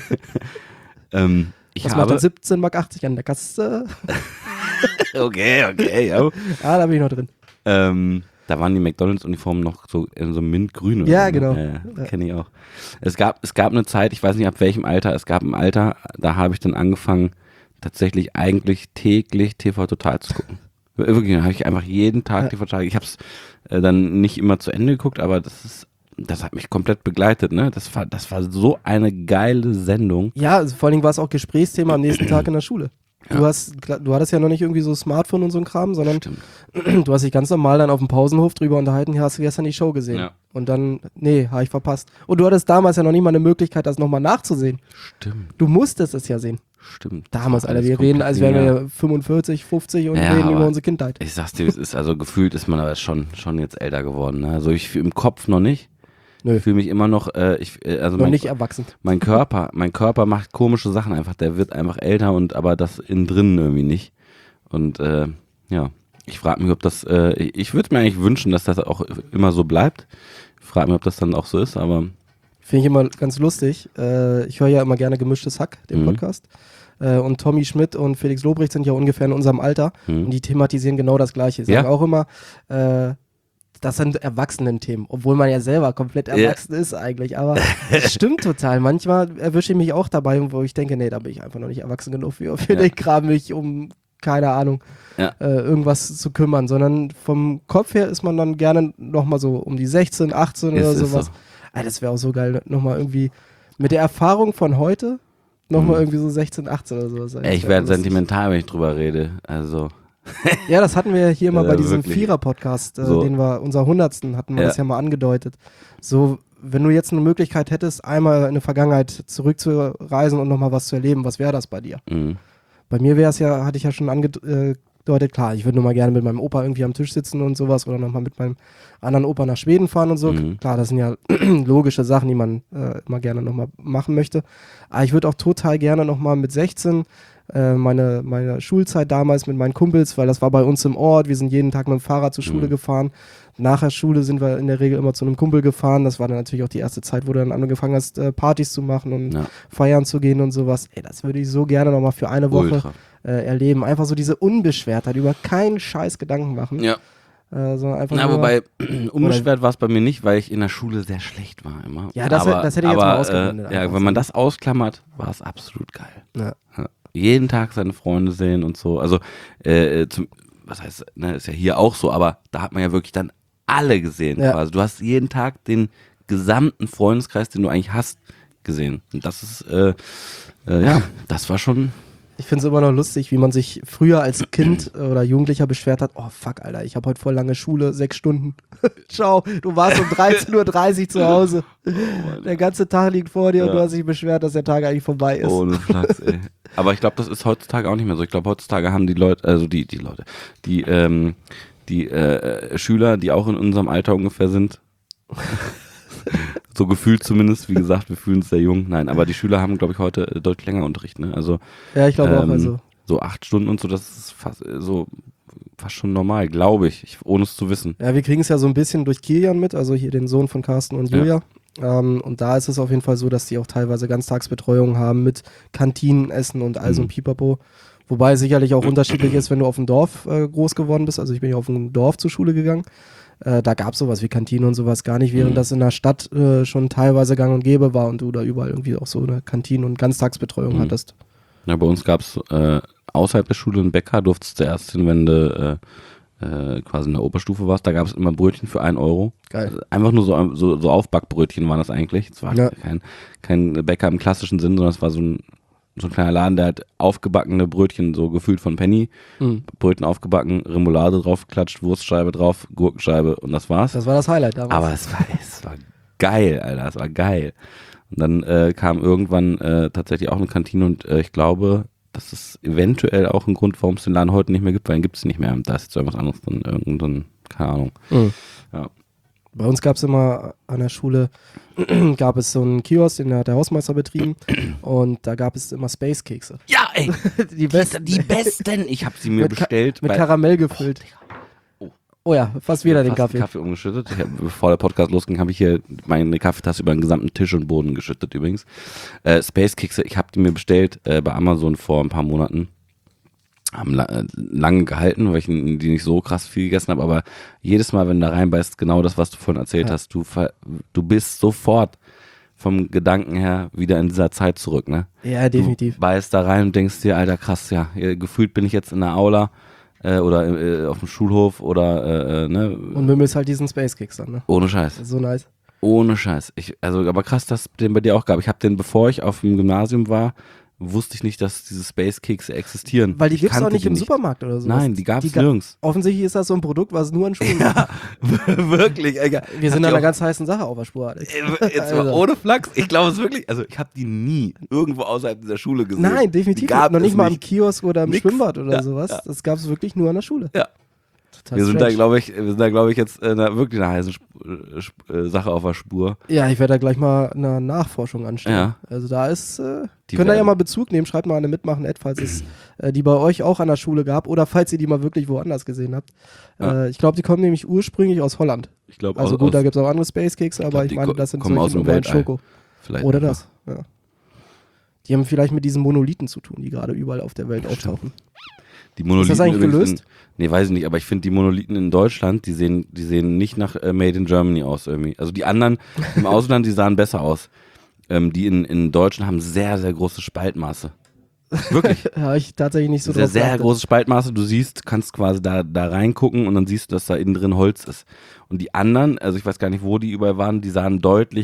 ich Das habe... macht dann 17,80 Mark an der Kasse. Okay, ja. Ja, da bin ich noch drin. Da waren die McDonalds-Uniformen noch so in so mintgrün. Ja, so, genau. Ne? Kenne ich auch. Es gab eine Zeit, ich weiß nicht ab welchem Alter, es gab ein Alter, da habe ich dann angefangen, tatsächlich eigentlich täglich TV Total zu gucken. Wirklich, da habe ich einfach jeden Tag TV Total. Ich habe es dann nicht immer zu Ende geguckt, aber das hat mich komplett begleitet, ne? Das war so eine geile Sendung. Ja, also vor allen Dingen war es auch Gesprächsthema am nächsten Tag in der Schule. Ja. Du hattest ja noch nicht irgendwie so Smartphone und so ein Kram, sondern du hast dich ganz normal dann auf dem Pausenhof drüber unterhalten, hast du gestern die Show gesehen. Ja. Und dann, nee, habe ich verpasst. Und du hattest damals ja noch nicht mal eine Möglichkeit, das nochmal nachzusehen. Stimmt. Du musstest es ja sehen. Stimmt. Damals, Alter, wir reden, als wären wir 45, 50 und reden über unsere Kindheit. Ich sag's dir, es ist also gefühlt ist man aber schon jetzt älter geworden. Ne? Also ich im Kopf noch nicht. Nö. Ich fühle mich immer noch, noch nicht erwachsen. Mein Körper macht komische Sachen einfach. Der wird einfach älter aber das innen drin irgendwie nicht. Und ja, ich frage mich, ob das, ich würde mir eigentlich wünschen, dass das auch immer so bleibt. Ich frage mich, ob das dann auch so ist, aber. Finde ich immer ganz lustig. Ich höre ja immer gerne Gemischtes Hack, den Podcast. Und Tommy Schmidt und Felix Lobrecht sind ja ungefähr in unserem Alter. Und die thematisieren genau das Gleiche. Sie sagen auch immer, das sind Erwachsenen-Themen, obwohl man ja selber komplett erwachsen ist eigentlich. Aber es stimmt total. Manchmal erwische ich mich auch dabei, wo ich denke, nee, da bin ich einfach noch nicht erwachsen genug für den Kram, mich um, keine Ahnung, irgendwas zu kümmern. Sondern vom Kopf her ist man dann gerne nochmal so um die 16, 18 oder sowas. So. Alter, das wäre auch so geil, nochmal irgendwie mit der Erfahrung von heute nochmal irgendwie so 16, 18 oder sowas. Ich werde sentimental, wenn ich drüber rede. Also... Ja, das hatten wir hier mal bei diesem Vierer-Podcast, den wir, unser 100. hatten wir das ja mal angedeutet. So, wenn du jetzt eine Möglichkeit hättest, einmal in eine Vergangenheit zurückzureisen und nochmal was zu erleben, was wäre das bei dir? Bei mir wäre es ja, hatte ich ja schon angedeutet, klar, ich würde nur mal gerne mit meinem Opa irgendwie am Tisch sitzen und sowas oder nochmal mit meinem anderen Opa nach Schweden fahren und so. Klar, das sind ja logische Sachen, die man immer gerne nochmal machen möchte. Aber ich würde auch total gerne nochmal mit 16 meine Schulzeit damals mit meinen Kumpels, weil das war bei uns im Ort, wir sind jeden Tag mit dem Fahrrad zur Schule gefahren. Nach der Schule sind wir in der Regel immer zu einem Kumpel gefahren. Das war dann natürlich auch die erste Zeit, wo du dann angefangen hast, Partys zu machen und feiern zu gehen und sowas. Ey, das würde ich so gerne nochmal für eine Woche erleben. Einfach so diese Unbeschwertheit, über keinen Scheiß Gedanken machen. Ja. Sondern einfach nur, wobei, unbeschwert war es bei mir nicht, weil ich in der Schule sehr schlecht war immer. Ja, das hätte ich jetzt mal ausgeblendet. Wenn man das ausklammert, war es absolut geil. Ja. Jeden Tag seine Freunde sehen und so. Also, was heißt, ne, ist ja hier auch so, aber da hat man ja wirklich dann alle gesehen. Ja. Also du hast jeden Tag den gesamten Freundeskreis, den du eigentlich hast, gesehen. Und das ist, das war schon... Ich finde es immer noch lustig, wie man sich früher als Kind oder Jugendlicher beschwert hat, oh fuck, Alter, ich habe heute voll lange Schule, 6 Stunden. Ciao, du warst um 13:30 Uhr zu Hause. Der ganze Tag liegt vor dir und du hast dich beschwert, dass der Tag eigentlich vorbei ist. Ohne Flachs, ey. Aber ich glaube, das ist heutzutage auch nicht mehr so. Ich glaube, heutzutage haben die Leute, also die Schüler, die auch in unserem Alter ungefähr sind, so gefühlt zumindest, wie gesagt, wir fühlen uns sehr jung. Nein, aber die Schüler haben, glaube ich, heute deutlich länger Unterricht, ne? Also, ja, ich glaube auch. Also. So 8 Stunden und so, das ist fast schon normal, glaube ich, ohne es zu wissen. Ja, wir kriegen es ja so ein bisschen durch Kilian mit, also hier den Sohn von Carsten und Julia. Und da ist es auf jeden Fall so, dass die auch teilweise Ganztagsbetreuung haben mit Kantinenessen und all so ein Pipapo. Wobei es sicherlich auch unterschiedlich ist, wenn du auf dem Dorf groß geworden bist. Also ich bin ja auf dem Dorf zur Schule gegangen. Da gab es sowas wie Kantine und sowas gar nicht, während das in der Stadt schon teilweise gang und gäbe war und du da überall irgendwie auch so eine Kantine- und Ganztagsbetreuung hattest. Ja, bei uns gab es außerhalb der Schule einen Bäcker, durftest du erst hin, wenn du quasi in der Oberstufe warst. Da gab es immer Brötchen für 1 Euro. Geil. Also einfach nur so Aufbackbrötchen waren das eigentlich. Es war kein Bäcker im klassischen Sinn, sondern es war so ein kleiner Laden, der hat aufgebackene Brötchen, so gefühlt von Penny. Brötchen aufgebacken, Remoulade draufgeklatscht, Wurstscheibe drauf, Gurkenscheibe und das war's. Das war das Highlight damals. Aber es war geil, Alter, es war geil. Und dann kam irgendwann tatsächlich auch eine Kantine und ich glaube, das ist eventuell auch ein Grund, warum es den Laden heute nicht mehr gibt, weil den gibt es nicht mehr. Da ist jetzt irgendwas anderes drin, irgendein, keine Ahnung. Ja. Bei uns gab es immer an der Schule, gab es so einen Kiosk, den hat der Hausmeister betrieben und da gab es immer Space-Kekse. Ja, ey, Die besten. die besten. Ich habe sie mir bestellt. Mit Karamell gefüllt. Oh ja, fast wieder den Kaffee. Kaffee umgeschüttet. Bevor der Podcast losging, habe ich hier meine Kaffeetasse über den gesamten Tisch und Boden geschüttet übrigens. Space-Kekse, ich habe die mir bestellt bei Amazon vor ein paar Monaten. Haben lange gehalten, weil ich die nicht so krass viel gegessen habe, aber jedes Mal, wenn du da reinbeißt, genau das, was du vorhin erzählt hast, du bist sofort vom Gedanken her wieder in dieser Zeit zurück, ne? Ja, definitiv. Du beißt da rein und denkst dir, Alter, krass, ja, gefühlt bin ich jetzt in der Aula oder auf dem Schulhof oder, ne? Und wimmelst halt diesen Space-Keks dann, ne? Ohne Scheiß. Das ist so nice. Ohne Scheiß. Aber krass, dass es den bei dir auch gab. Ich habe den, bevor ich auf dem Gymnasium war, wusste ich nicht, dass diese Space-Kekse existieren. Weil die gibt es auch nicht im Supermarkt oder so. Nein, die gab es nirgends. Offensichtlich ist das so ein Produkt, was nur an Schulen Ja, wirklich. Wir sind an einer ganz heißen Sache auf der Spur, Alex. Jetzt mal ohne Flachs. Ich glaube es wirklich. Also ich habe die nie irgendwo außerhalb dieser Schule gesehen. Nein, definitiv noch nicht mal im Kiosk oder im Schwimmbad oder sowas. Ja. Das gab es wirklich nur an der Schule. Ja. Total Wir sind strange. da, glaube ich, jetzt wirklich einer heißen Sache auf der Spur. Ja, ich werde da gleich mal eine Nachforschung anstellen. Ja. Also da ist, könnt ihr ja mal Bezug nehmen, schreibt mal eine Mitmachen-Ad, falls es die bei euch auch an der Schule gab oder falls ihr die mal wirklich woanders gesehen habt. Ja. Ich glaube, die kommen nämlich ursprünglich aus Holland. Ich glaube, Also gut, da gibt es auch andere Space-Kekse, aber ich meine, das sind kommen aus solche dem mit Weltall. Schoko. Vielleicht Oder einfach. das, ja. Die haben vielleicht mit diesen Monolithen zu tun, die gerade überall auf der Welt auftauchen. Die Monolithen Ist das eigentlich übrigens gelöst? Nee, weiß ich nicht, aber ich finde die Monolithen in Deutschland, die sehen nicht nach Made in Germany aus irgendwie. Also die anderen im Ausland, die sahen besser aus. Die in Deutschland haben sehr, sehr große Spaltmaße. Wirklich. Ja, ich tatsächlich nicht so Sehr, drauf sehr geachtet. große Spaltmaße. Du kannst quasi da reingucken und dann siehst du, dass da innen drin Holz ist. Und die anderen, also ich weiß gar nicht, wo die überall waren, die sahen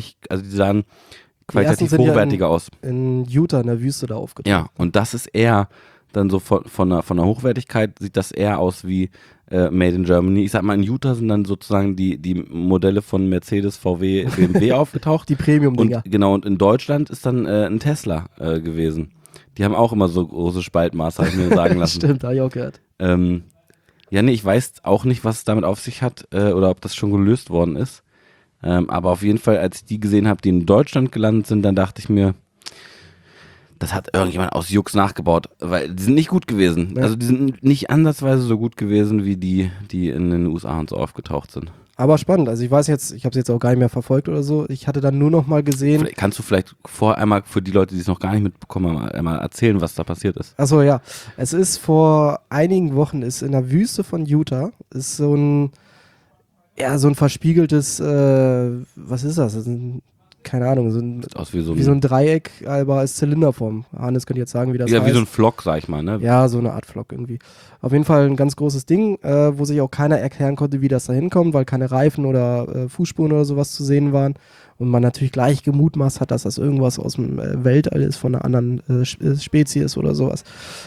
qualitativ sind ja hochwertiger aus. In Utah, in der Wüste da aufgetaucht. Ja, und das ist eher dann so von der Hochwertigkeit sieht das eher aus wie Made in Germany. Ich sag mal, in Utah sind dann sozusagen die Modelle von Mercedes, VW, BMW aufgetaucht. Die Premium-Dinger. Und in Deutschland ist dann ein Tesla gewesen. Die haben auch immer so große Spaltmaße, habe ich mir sagen lassen. Stimmt, habe ich auch gehört. Ja, nee, ich weiß auch nicht, was es damit auf sich hat oder ob das schon gelöst worden ist. Aber auf jeden Fall, als ich die gesehen habe, die in Deutschland gelandet sind, dann dachte ich mir, das hat irgendjemand aus Jux nachgebaut, weil die sind nicht gut gewesen. Ja. Also die sind nicht ansatzweise so gut gewesen, wie die in den USA und so aufgetaucht sind. Aber spannend, also ich weiß jetzt, ich habe es jetzt auch gar nicht mehr verfolgt oder so. Ich hatte dann nur noch mal gesehen. Kannst du vielleicht vorher einmal für die Leute, die es noch gar nicht mitbekommen haben, einmal erzählen, was da passiert ist? Achso, ja. Es ist vor einigen Wochen, ist in der Wüste von Utah, ist so ein verspiegeltes, was ist das? Das ist keine Ahnung, Sieht aus wie so ein Dreieck, aber als Zylinderform. Hannes könnte jetzt sagen, wie das heißt. Ja, wie so ein Flock, sag ich mal, ne? Ja, so eine Art Flock irgendwie. Auf jeden Fall ein ganz großes Ding, wo sich auch keiner erklären konnte, wie das da hinkommt, weil keine Reifen oder Fußspuren oder sowas zu sehen waren. Und man natürlich gleich gemutmaßt hat, dass das irgendwas aus dem Weltall ist, von einer anderen Spezies oder sowas.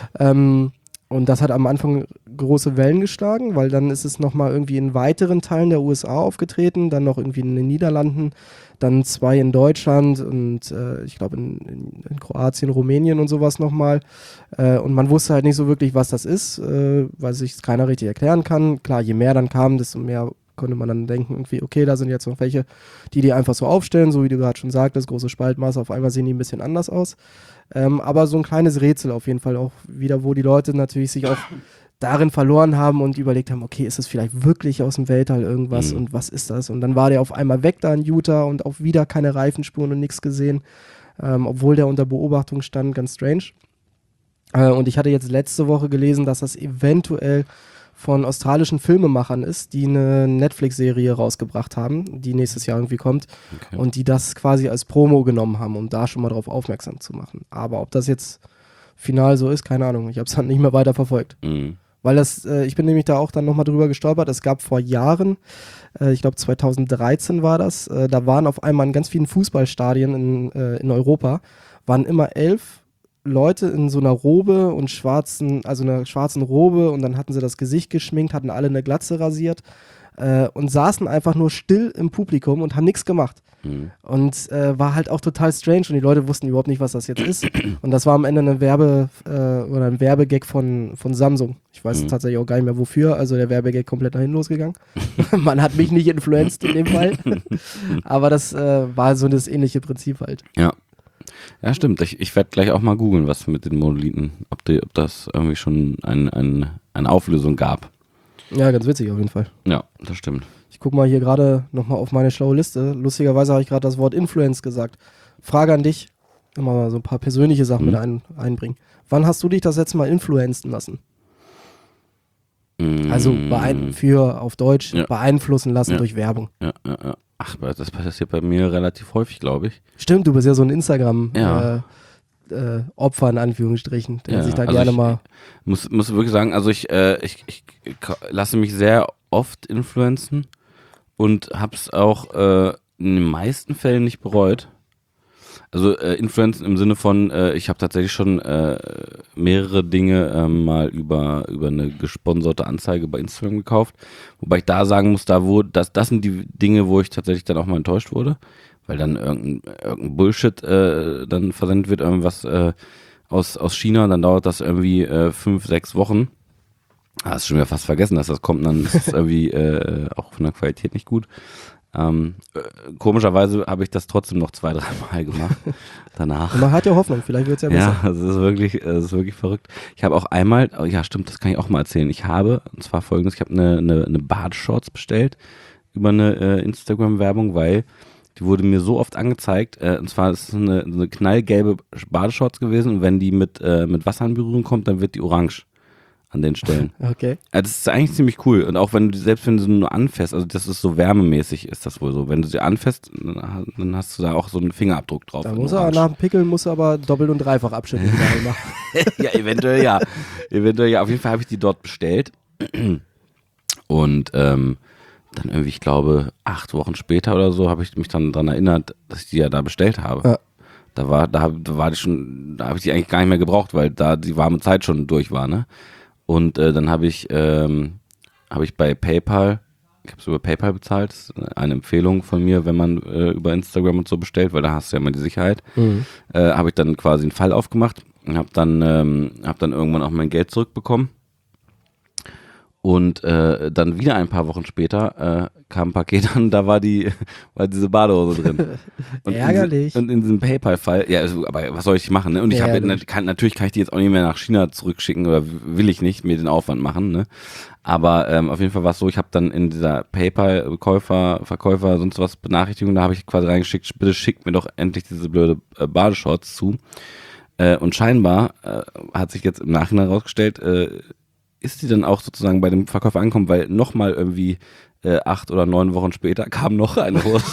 Und das hat am Anfang große Wellen geschlagen, weil dann ist es nochmal irgendwie in weiteren Teilen der USA aufgetreten, dann noch irgendwie in den Niederlanden, dann 2 in Deutschland und ich glaube in Kroatien, Rumänien und sowas nochmal. Und man wusste halt nicht so wirklich, was das ist, weil sich keiner richtig erklären kann. Klar, je mehr dann kam, desto mehr konnte man dann denken, irgendwie, okay, da sind jetzt noch welche, die einfach so aufstellen, so wie du gerade schon sagtest, große Spaltmaße, auf einmal sehen die ein bisschen anders aus. Aber so ein kleines Rätsel auf jeden Fall auch wieder, wo die Leute natürlich sich auch darin verloren haben und überlegt haben, okay, ist es vielleicht wirklich aus dem Weltall irgendwas und was ist das? Und dann war der auf einmal weg da in Utah und auch wieder keine Reifenspuren und nichts gesehen, obwohl der unter Beobachtung stand, ganz strange. Und ich hatte jetzt letzte Woche gelesen, dass das eventuell von australischen Filmemachern ist, die eine Netflix-Serie rausgebracht haben, die nächstes Jahr irgendwie kommt und die das quasi als Promo genommen haben, um da schon mal drauf aufmerksam zu machen. Aber ob das jetzt final so ist, keine Ahnung. Ich habe es dann nicht mehr weiter verfolgt. Weil ich bin nämlich da auch dann nochmal drüber gestolpert, es gab vor Jahren, ich glaube 2013 war das, da waren auf einmal in ganz vielen Fußballstadien in Europa, waren immer 11 Leute in so einer Robe und einer schwarzen Robe und dann hatten sie das Gesicht geschminkt, hatten alle eine Glatze rasiert und saßen einfach nur still im Publikum und haben nichts gemacht. Und war halt auch total strange und die Leute wussten überhaupt nicht, was das jetzt ist. Und das war am Ende ein Werbegag von Samsung. Ich weiß tatsächlich auch gar nicht mehr wofür, also der Werbegag komplett nach hinten losgegangen. Man hat mich nicht influenced in dem Fall. Aber das war so das ähnliche Prinzip halt. Ja. Ja, stimmt. Ich werde gleich auch mal googeln, was mit den Monolithen, ob das irgendwie schon eine Auflösung gab. Ja, ganz witzig auf jeden Fall. Ja, das stimmt. Ich gucke mal hier gerade nochmal auf meine schlaue Liste. Lustigerweise habe ich gerade das Wort Influence gesagt. Frage an dich, immer mal so ein paar persönliche Sachen mit einbringen. Wann hast du dich das letzte Mal influenzen lassen? Also auf Deutsch, beeinflussen lassen durch Werbung. Ja. Ach, das passiert bei mir relativ häufig, glaube ich. Stimmt, du bist ja so ein Instagram Opfer in Anführungsstrichen, der sich da gerne mal... Muss wirklich sagen, also ich lasse mich sehr oft influenzen und habe es auch in den meisten Fällen nicht bereut. Also influenzen im Sinne von, ich habe tatsächlich schon mehrere Dinge mal über eine gesponserte Anzeige bei Instagram gekauft, wobei ich da sagen muss, das sind die Dinge, wo ich tatsächlich dann auch mal enttäuscht wurde, weil dann irgendein Bullshit dann versendet wird, irgendwas aus China, dann dauert das irgendwie 5-6 Wochen. Hast schon wieder fast vergessen, dass das kommt, dann ist es irgendwie auch von der Qualität nicht gut. Komischerweise habe ich das trotzdem noch 2-3 Mal gemacht danach. Und man hat ja Hoffnung, vielleicht wird es ja besser. Ja, das ist wirklich verrückt. Ich habe auch einmal, ja stimmt, das kann ich auch mal erzählen. Ich habe, und zwar folgendes, ich habe eine Badeshorts bestellt über eine Instagram-Werbung, weil die wurde mir so oft angezeigt, und zwar ist es eine knallgelbe Badeshorts gewesen und wenn die mit Wasser in Berührung kommt, dann wird die orange an den Stellen. Okay. Das ist eigentlich ziemlich cool und auch selbst wenn du sie nur anfasst, also das ist so wärmemäßig, ist das wohl so. Wenn du sie anfasst, dann hast du da auch so einen Fingerabdruck drauf. Da muss er nach dem Pickeln aber doppelt und dreifach abschütteln. Ja, eventuell ja. Auf jeden Fall habe ich die dort bestellt und dann irgendwie, ich glaube, 8 Wochen später oder so, habe ich mich dann daran erinnert, dass ich die ja da bestellt habe. Ja. Da habe ich die eigentlich gar nicht mehr gebraucht, weil da die warme Zeit schon durch war, ne? Und dann habe ich bei PayPal, ich habe es über PayPal bezahlt, das ist eine Empfehlung von mir, wenn man über Instagram und so bestellt, weil da hast du ja immer die Sicherheit, habe ich dann quasi einen Fall aufgemacht und habe dann irgendwann auch mein Geld zurückbekommen. Und dann wieder ein paar Wochen später kam ein Paket an, da war diese Badehose drin. Und ärgerlich. Und in diesem PayPal-Fall, ja, also, aber was soll ich machen? Ne? Und natürlich kann ich die jetzt auch nicht mehr nach China zurückschicken oder will ich nicht, mir den Aufwand machen. Ne? Aber auf jeden Fall war es so, ich habe dann in dieser PayPal-Verkäufer, sonst was Benachrichtigung, da habe ich quasi reingeschickt, bitte schickt mir doch endlich diese blöde Badeshorts zu. Und scheinbar hat sich jetzt im Nachhinein rausgestellt, ist die dann auch sozusagen bei dem Verkäufer angekommen, weil nochmal irgendwie 8 oder 9 Wochen später kam noch eine Hose.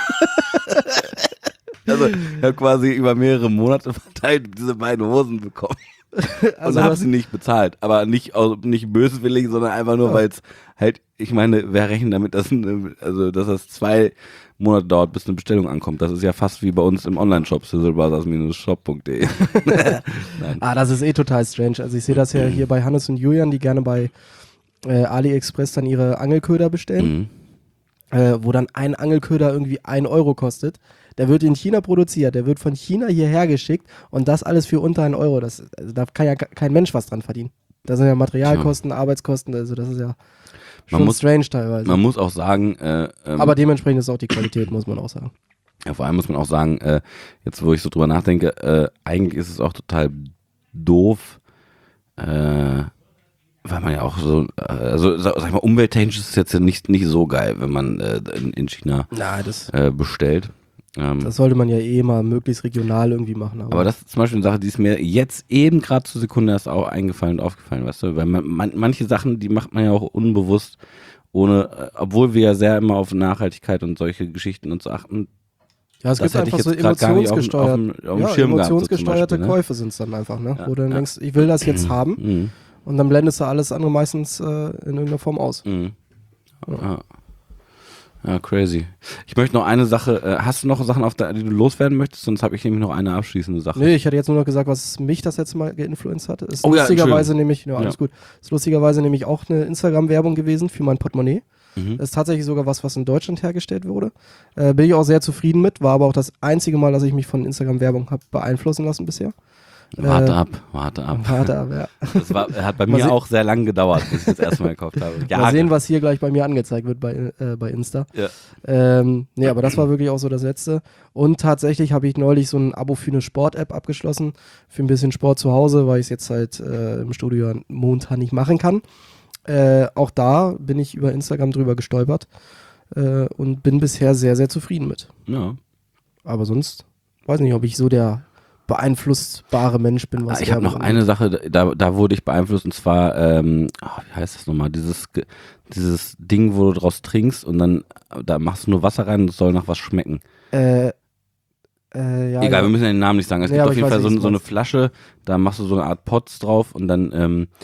Also ich habe quasi über mehrere Monate verteilt diese beiden Hosen bekommen. Also und habe sie nicht bezahlt, aber nicht böswillig, sondern einfach nur, weil es halt, ich meine, wer rechnet damit, dass das 2 Monate dauert, bis eine Bestellung ankommt. Das ist ja fast wie bei uns im Online-Shop, sizzlebrothers-shop.de. Das ist total strange. Also ich sehe das ja hier bei Hannes und Julian, die gerne bei AliExpress dann ihre Angelköder bestellen, wo dann ein Angelköder irgendwie 1 Euro kostet. Der wird in China produziert, der wird von China hierher geschickt und das alles für unter 1 Euro. Da kann ja kein Mensch was dran verdienen. Da sind ja Materialkosten, Arbeitskosten, also das ist ja schon strange teilweise. Man muss auch sagen... aber dementsprechend ist auch die Qualität, muss man auch sagen. Ja, vor allem muss man auch sagen, jetzt wo ich so drüber nachdenke, eigentlich ist es auch total doof, weil man ja auch so, sag ich mal, umwelttechnisch ist es jetzt nicht so geil, wenn man in China bestellt. Das sollte man ja mal möglichst regional irgendwie machen. Aber das ist zum Beispiel eine Sache, die ist mir jetzt eben gerade zur Sekunde erst auch eingefallen und aufgefallen, weißt du, weil manche Sachen, die macht man ja auch unbewusst, obwohl wir ja sehr immer auf Nachhaltigkeit und solche Geschichten uns achten. Ja, es gibt einfach so emotionsgesteuerte Käufe sind es dann einfach, ne? Wo du dann denkst, ich will das jetzt haben und dann blendest du alles andere meistens in irgendeiner Form aus. Ja, crazy. Ich möchte noch eine Sache, hast du noch Sachen, die du loswerden möchtest? Sonst habe ich nämlich noch eine abschließende Sache. Nee, ich hatte jetzt nur noch gesagt, was mich das letzte Mal geinfluenced hatte. Ist lustigerweise nämlich, alles gut, ist lustigerweise nämlich auch eine Instagram-Werbung gewesen für mein Portemonnaie. Das ist tatsächlich sogar was in Deutschland hergestellt wurde. Bin ich auch sehr zufrieden mit, war aber auch das einzige Mal, dass ich mich von Instagram-Werbung habe beeinflussen lassen bisher. Warte ab. Warte ab, ja. Das hat bei mir auch sehr lange gedauert, bis ich das erste Mal gekauft habe. Mal sehen, was hier gleich bei mir angezeigt wird bei Insta. Ja. Nee, aber das war wirklich auch so das Letzte. Und tatsächlich habe ich neulich so ein Abo für eine Sport-App abgeschlossen, für ein bisschen Sport zu Hause, weil ich es jetzt halt im Studio momentan nicht machen kann. Auch da bin ich über Instagram drüber gestolpert und bin bisher sehr, sehr zufrieden mit. Ja. Aber sonst weiß nicht, ob ich so der beeinflussbare Mensch bin. Was Ich habe noch eine Sache, da wurde ich beeinflusst, und zwar, wie heißt das nochmal, dieses Ding, wo du draus trinkst und dann da machst du nur Wasser rein und es soll nach was schmecken. Ja, Egal, ja. Wir müssen ja den Namen nicht sagen. Es gibt auf jeden Fall so eine Flasche, da machst du so eine Art Pots drauf und dann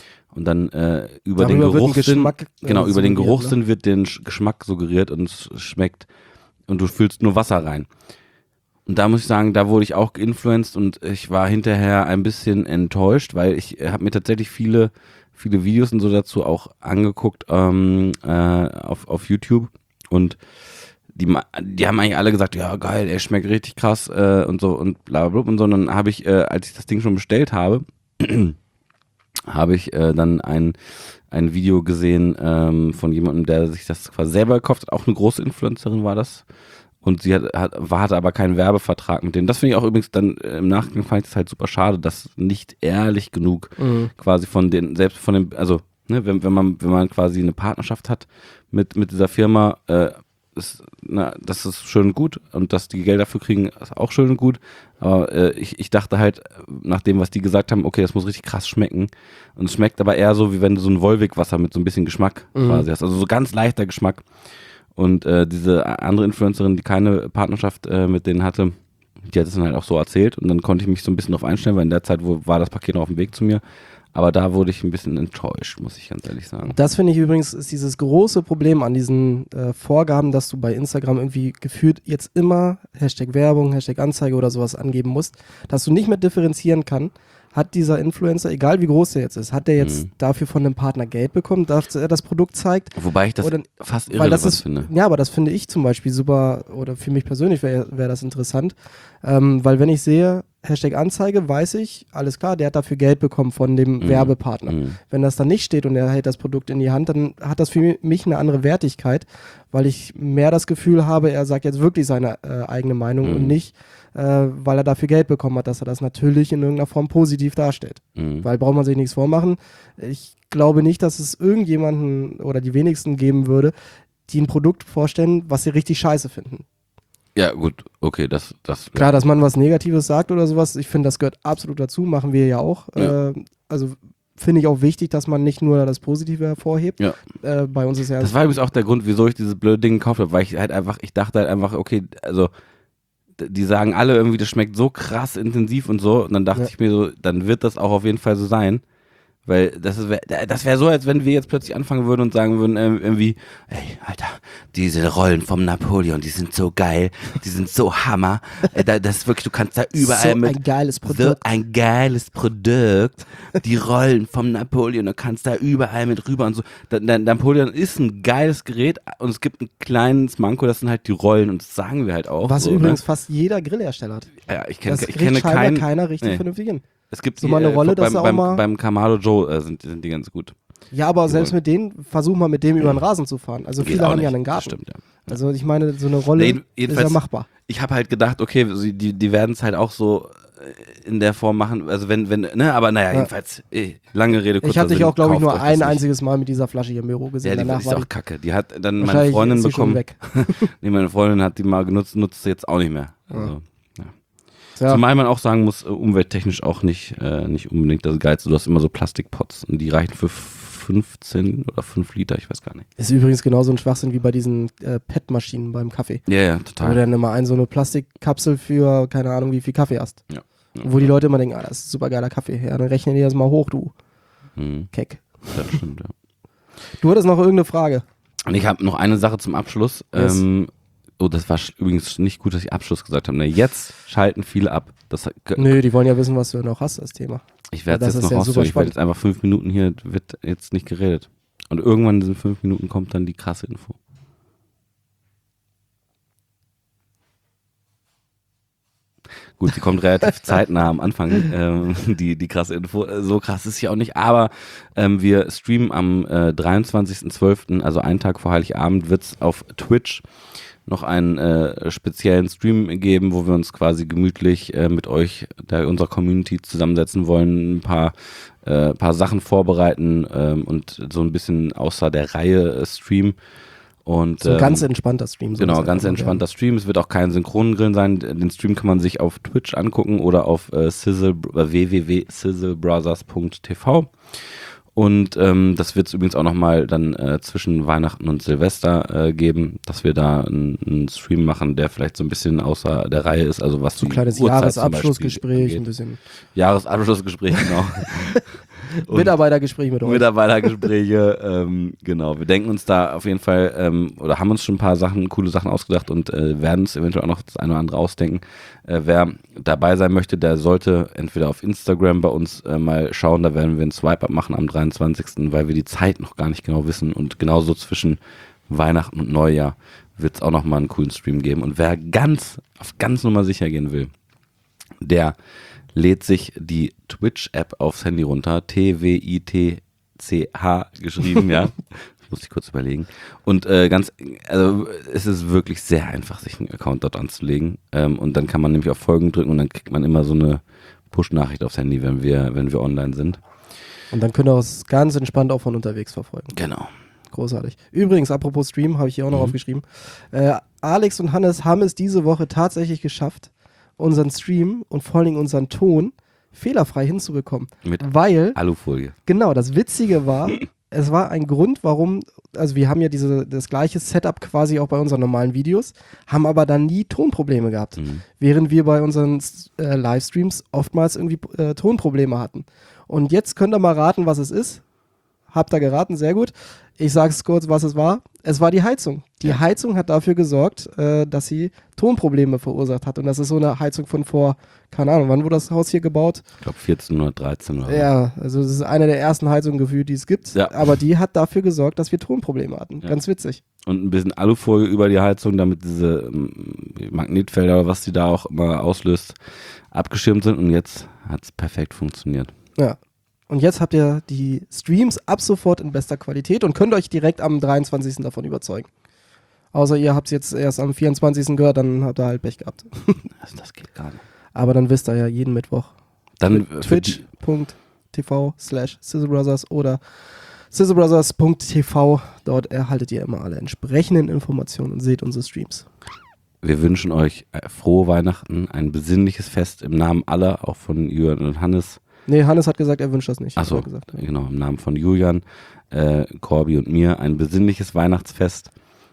über den Geruchssinn, über den Geruchssinn wird den Geschmack suggeriert und es schmeckt und du füllst nur Wasser rein. Und da muss ich sagen, da wurde ich auch geinfluenced und ich war hinterher ein bisschen enttäuscht, weil ich habe mir tatsächlich viele Videos und so dazu auch angeguckt auf YouTube, und die haben eigentlich alle gesagt, ja geil, er schmeckt richtig krass und so und bla bla bla und so. Und dann habe ich, als ich das Ding schon bestellt habe, habe ich dann ein Video gesehen von jemandem, der sich das quasi selber gekauft hat, auch eine große Influencerin war das. Und sie hatte aber keinen Werbevertrag mit denen. Das finde ich auch übrigens dann im Nachgang, fand ich das halt super schade, dass nicht ehrlich genug quasi also ne, wenn man quasi eine Partnerschaft hat mit dieser Firma, das ist schön und gut, und dass die Geld dafür kriegen, ist auch schön und gut. Aber ich dachte halt, nach dem, was die gesagt haben, okay, das muss richtig krass schmecken. Und es schmeckt aber eher so, wie wenn du so ein Wolwig-Wasser mit so ein bisschen Geschmack quasi hast. Also so ganz leichter Geschmack. Und diese andere Influencerin, die keine Partnerschaft mit denen hatte, die hat es dann halt auch so erzählt. Und dann konnte ich mich so ein bisschen drauf einstellen, weil in der Zeit war das Paket noch auf dem Weg zu mir. Aber da wurde ich ein bisschen enttäuscht, muss ich ganz ehrlich sagen. Das finde ich übrigens, ist dieses große Problem an diesen Vorgaben, dass du bei Instagram irgendwie gefühlt jetzt immer #Werbung, #Anzeige oder sowas angeben musst, dass du nicht mehr differenzieren kannst. Hat dieser Influencer, egal wie groß der jetzt ist, hat der jetzt dafür von einem Partner Geld bekommen, dass er das Produkt zeigt? Wobei ich das fast irrelevant finde. Ja, aber das finde ich zum Beispiel super, oder für mich persönlich wäre das interessant, weil wenn ich sehe, #Anzeige, weiß ich, alles klar, der hat dafür Geld bekommen von dem Werbepartner. Wenn das dann nicht steht und er hält das Produkt in die Hand, dann hat das für mich eine andere Wertigkeit, weil ich mehr das Gefühl habe, er sagt jetzt wirklich seine eigene Meinung und nicht, weil er dafür Geld bekommen hat, dass er das natürlich in irgendeiner Form positiv darstellt. Weil braucht man sich nichts vormachen. Ich glaube nicht, dass es irgendjemanden oder die wenigsten geben würde, die ein Produkt vorstellen, was sie richtig scheiße finden. Ja, gut, okay, das. Klar, dass man was Negatives sagt oder sowas, ich finde, das gehört absolut dazu, machen wir ja auch. Ja. Also finde ich auch wichtig, dass man nicht nur das Positive hervorhebt. Ja. Bei uns ist ja. Das war übrigens auch der Grund, wieso ich dieses blöde Ding gekauft habe, weil ich dachte halt einfach, okay, also die sagen alle irgendwie, das schmeckt so krass intensiv und so, und dann dachte ich mir so, dann wird das auch auf jeden Fall so sein. Weil das wäre so, als wenn wir jetzt plötzlich anfangen würden und sagen würden, irgendwie, ey, Alter, diese Rollen vom Napoleon, die sind so geil, die sind so Hammer. Das ist wirklich, du kannst da überall so ein geiles Produkt. So ein geiles Produkt. Die Rollen vom Napoleon, du kannst da überall mit rüber und so. Der Napoleon ist ein geiles Gerät, und es gibt ein kleines Manko, das sind halt die Rollen, und das sagen wir halt auch. Was so, übrigens fast jeder Grillhersteller hat. Ja, ich kenne keiner richtig vernünftig hin. Es gibt so mal eine Rolle, dass beim Kamado Joe sind die ganz gut. Ja, aber selbst mit denen, versuch mal mit dem über den Rasen zu fahren. Also viele haben ja einen Garten. Das stimmt, ja. Also ich meine, so eine Rolle ist ja machbar. Ich habe halt gedacht, okay, die werden es halt auch so in der Form machen, also aber naja, jedenfalls, lange Rede, kurzer Ich hatte dich auch, glaube ich, nur ein einziges Mal mit dieser Flasche hier im Büro gesehen. Ja, die ist auch kacke. Die hat dann meine Freundin bekommen. Weg. Nee, meine Freundin hat die mal genutzt, nutzt sie jetzt auch nicht mehr. Also, ja. Zumal man auch sagen muss, umwelttechnisch auch nicht unbedingt das Geilste. Du hast immer so Plastikpots, und die reichen für 15 oder 5 Liter, ich weiß gar nicht. Ist übrigens genauso ein Schwachsinn wie bei diesen PET-Maschinen beim Kaffee. Ja, total. Wo du dann immer so eine Plastikkapsel für, keine Ahnung, wie viel Kaffee hast. Ja. Wo die Leute immer denken, das ist super geiler Kaffee. Ja, dann rechnen die das mal hoch, du Keck. Das stimmt, ja. Du hattest noch irgendeine Frage. Und ich habe noch eine Sache zum Abschluss. Yes. Das war übrigens nicht gut, dass ich Abschluss gesagt habe. Jetzt schalten viele ab. Nö, die wollen ja wissen, was du noch hast, das Thema. Ich werde es jetzt noch rausholen. Ich werde jetzt einfach 5 Minuten hier, wird jetzt nicht geredet. Und irgendwann in diesen 5 Minuten kommt dann die krasse Info. Gut, die kommt relativ zeitnah am Anfang, die krasse Info. So krass ist sie auch nicht, aber wir streamen am 23.12., also einen Tag vor Heiligabend, wird es auf Twitch noch einen speziellen Stream geben, wo wir uns quasi gemütlich mit euch, unserer Community zusammensetzen wollen, ein paar Sachen vorbereiten und so ein bisschen außer der Reihe streamen. Und, so ein ganz entspannter Stream. Genau, ganz entspannter Stream. Es wird auch kein Synchronengrillen sein. Den Stream kann man sich auf Twitch angucken oder auf www.sizzlebrothers.tv. Und das wird es übrigens auch nochmal dann zwischen Weihnachten und Silvester geben, dass wir da einen Stream machen, der vielleicht so ein bisschen außer der Reihe ist. Also was so ein kleines Jahresabschlussgespräch, ein bisschen. Jahresabschlussgespräch, genau. Mitarbeitergespräche mit euch. Mitarbeitergespräche, genau. Wir denken uns da auf jeden Fall, oder haben uns schon ein paar coole Sachen ausgedacht und werden es eventuell auch noch das eine oder andere ausdenken. Wer dabei sein möchte, der sollte entweder auf Instagram bei uns mal schauen, da werden wir einen Swipe-Up machen am 23., weil wir die Zeit noch gar nicht genau wissen und genauso zwischen Weihnachten und Neujahr wird es auch nochmal einen coolen Stream geben. Und wer auf ganz Nummer sicher gehen will, der lädt sich die Twitch-App aufs Handy runter, TWITCH geschrieben, ja. Das muss ich kurz überlegen. Und es ist wirklich sehr einfach, sich einen Account dort anzulegen. Und dann kann man nämlich auf Folgen drücken und dann kriegt man immer so eine Push-Nachricht aufs Handy, wenn wir online sind. Und dann könnt ihr es ganz entspannt auch von unterwegs verfolgen. Genau. Großartig. Übrigens, apropos Stream, habe ich hier auch noch aufgeschrieben. Alex und Hannes haben es diese Woche tatsächlich geschafft, unseren Stream und vor allen Dingen unseren Ton fehlerfrei hinzubekommen. Mit weil Alufolie. Genau, das Witzige war, es war ein Grund, warum, also wir haben ja das gleiche Setup quasi auch bei unseren normalen Videos, haben aber dann nie Tonprobleme gehabt. Während wir bei unseren Livestreams oftmals irgendwie Tonprobleme hatten. Und jetzt könnt ihr mal raten, was es ist. Habt ihr geraten, sehr gut. Ich sage es kurz, was es war. Es war die Heizung. Die Heizung hat dafür gesorgt, dass sie Tonprobleme verursacht hat. Und das ist so eine Heizung von vor, keine Ahnung, wann wurde das Haus hier gebaut? Ich glaube 1413 oder so. Ja, also das ist eine der ersten Heizungen gefühlt, die es gibt. Ja. Aber die hat dafür gesorgt, dass wir Tonprobleme hatten. Ja. Ganz witzig. Und ein bisschen Alufolie über die Heizung, damit diese Magnetfelder, was sie da auch immer auslöst, abgeschirmt sind. Und jetzt hat es perfekt funktioniert. Ja. Und jetzt habt ihr die Streams ab sofort in bester Qualität und könnt euch direkt am 23. davon überzeugen. Außer ihr habt es jetzt erst am 24. gehört, dann habt ihr halt Pech gehabt. Das geht gar nicht. Aber dann wisst ihr ja jeden Mittwoch. Dann twitch.tv/sizzlebrothers oder sizzlebrothers.tv. Dort erhaltet ihr immer alle entsprechenden Informationen und seht unsere Streams. Wir wünschen euch frohe Weihnachten, ein besinnliches Fest im Namen aller, auch von Julian und Hannes. Nee, Hannes hat gesagt, er wünscht das nicht. Achso, genau, im Namen von Julian, Corby und mir ein besinnliches Weihnachtsfest.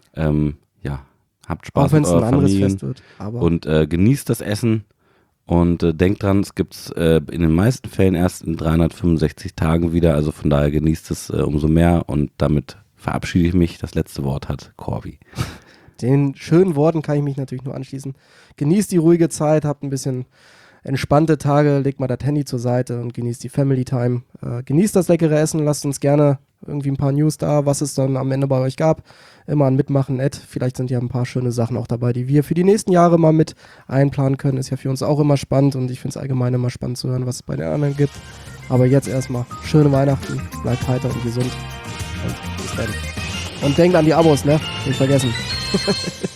Habt Spaß auch wenn mit es ein eurer anderes Familien Fest wird. Aber und genießt das Essen und denkt dran, es gibt es in den meisten Fällen erst in 365 Tagen wieder, also von daher genießt es umso mehr und damit verabschiede ich mich. Das letzte Wort hat Corby. Den schönen Worten kann ich mich natürlich nur anschließen. Genießt die ruhige Zeit, habt ein bisschen entspannte Tage, legt mal das Handy zur Seite und genießt die Family Time. Genießt das leckere Essen, lasst uns gerne irgendwie ein paar News da, was es dann am Ende bei euch gab. Immer ein Mitmachen, vielleicht sind ja ein paar schöne Sachen auch dabei, die wir für die nächsten Jahre mal mit einplanen können. Ist ja für uns auch immer spannend und ich finde es allgemein immer spannend zu hören, was es bei den anderen gibt. Aber jetzt erstmal schöne Weihnachten, bleibt heiter und gesund und bis dann. Und denkt an die Abos, ne? Nicht vergessen.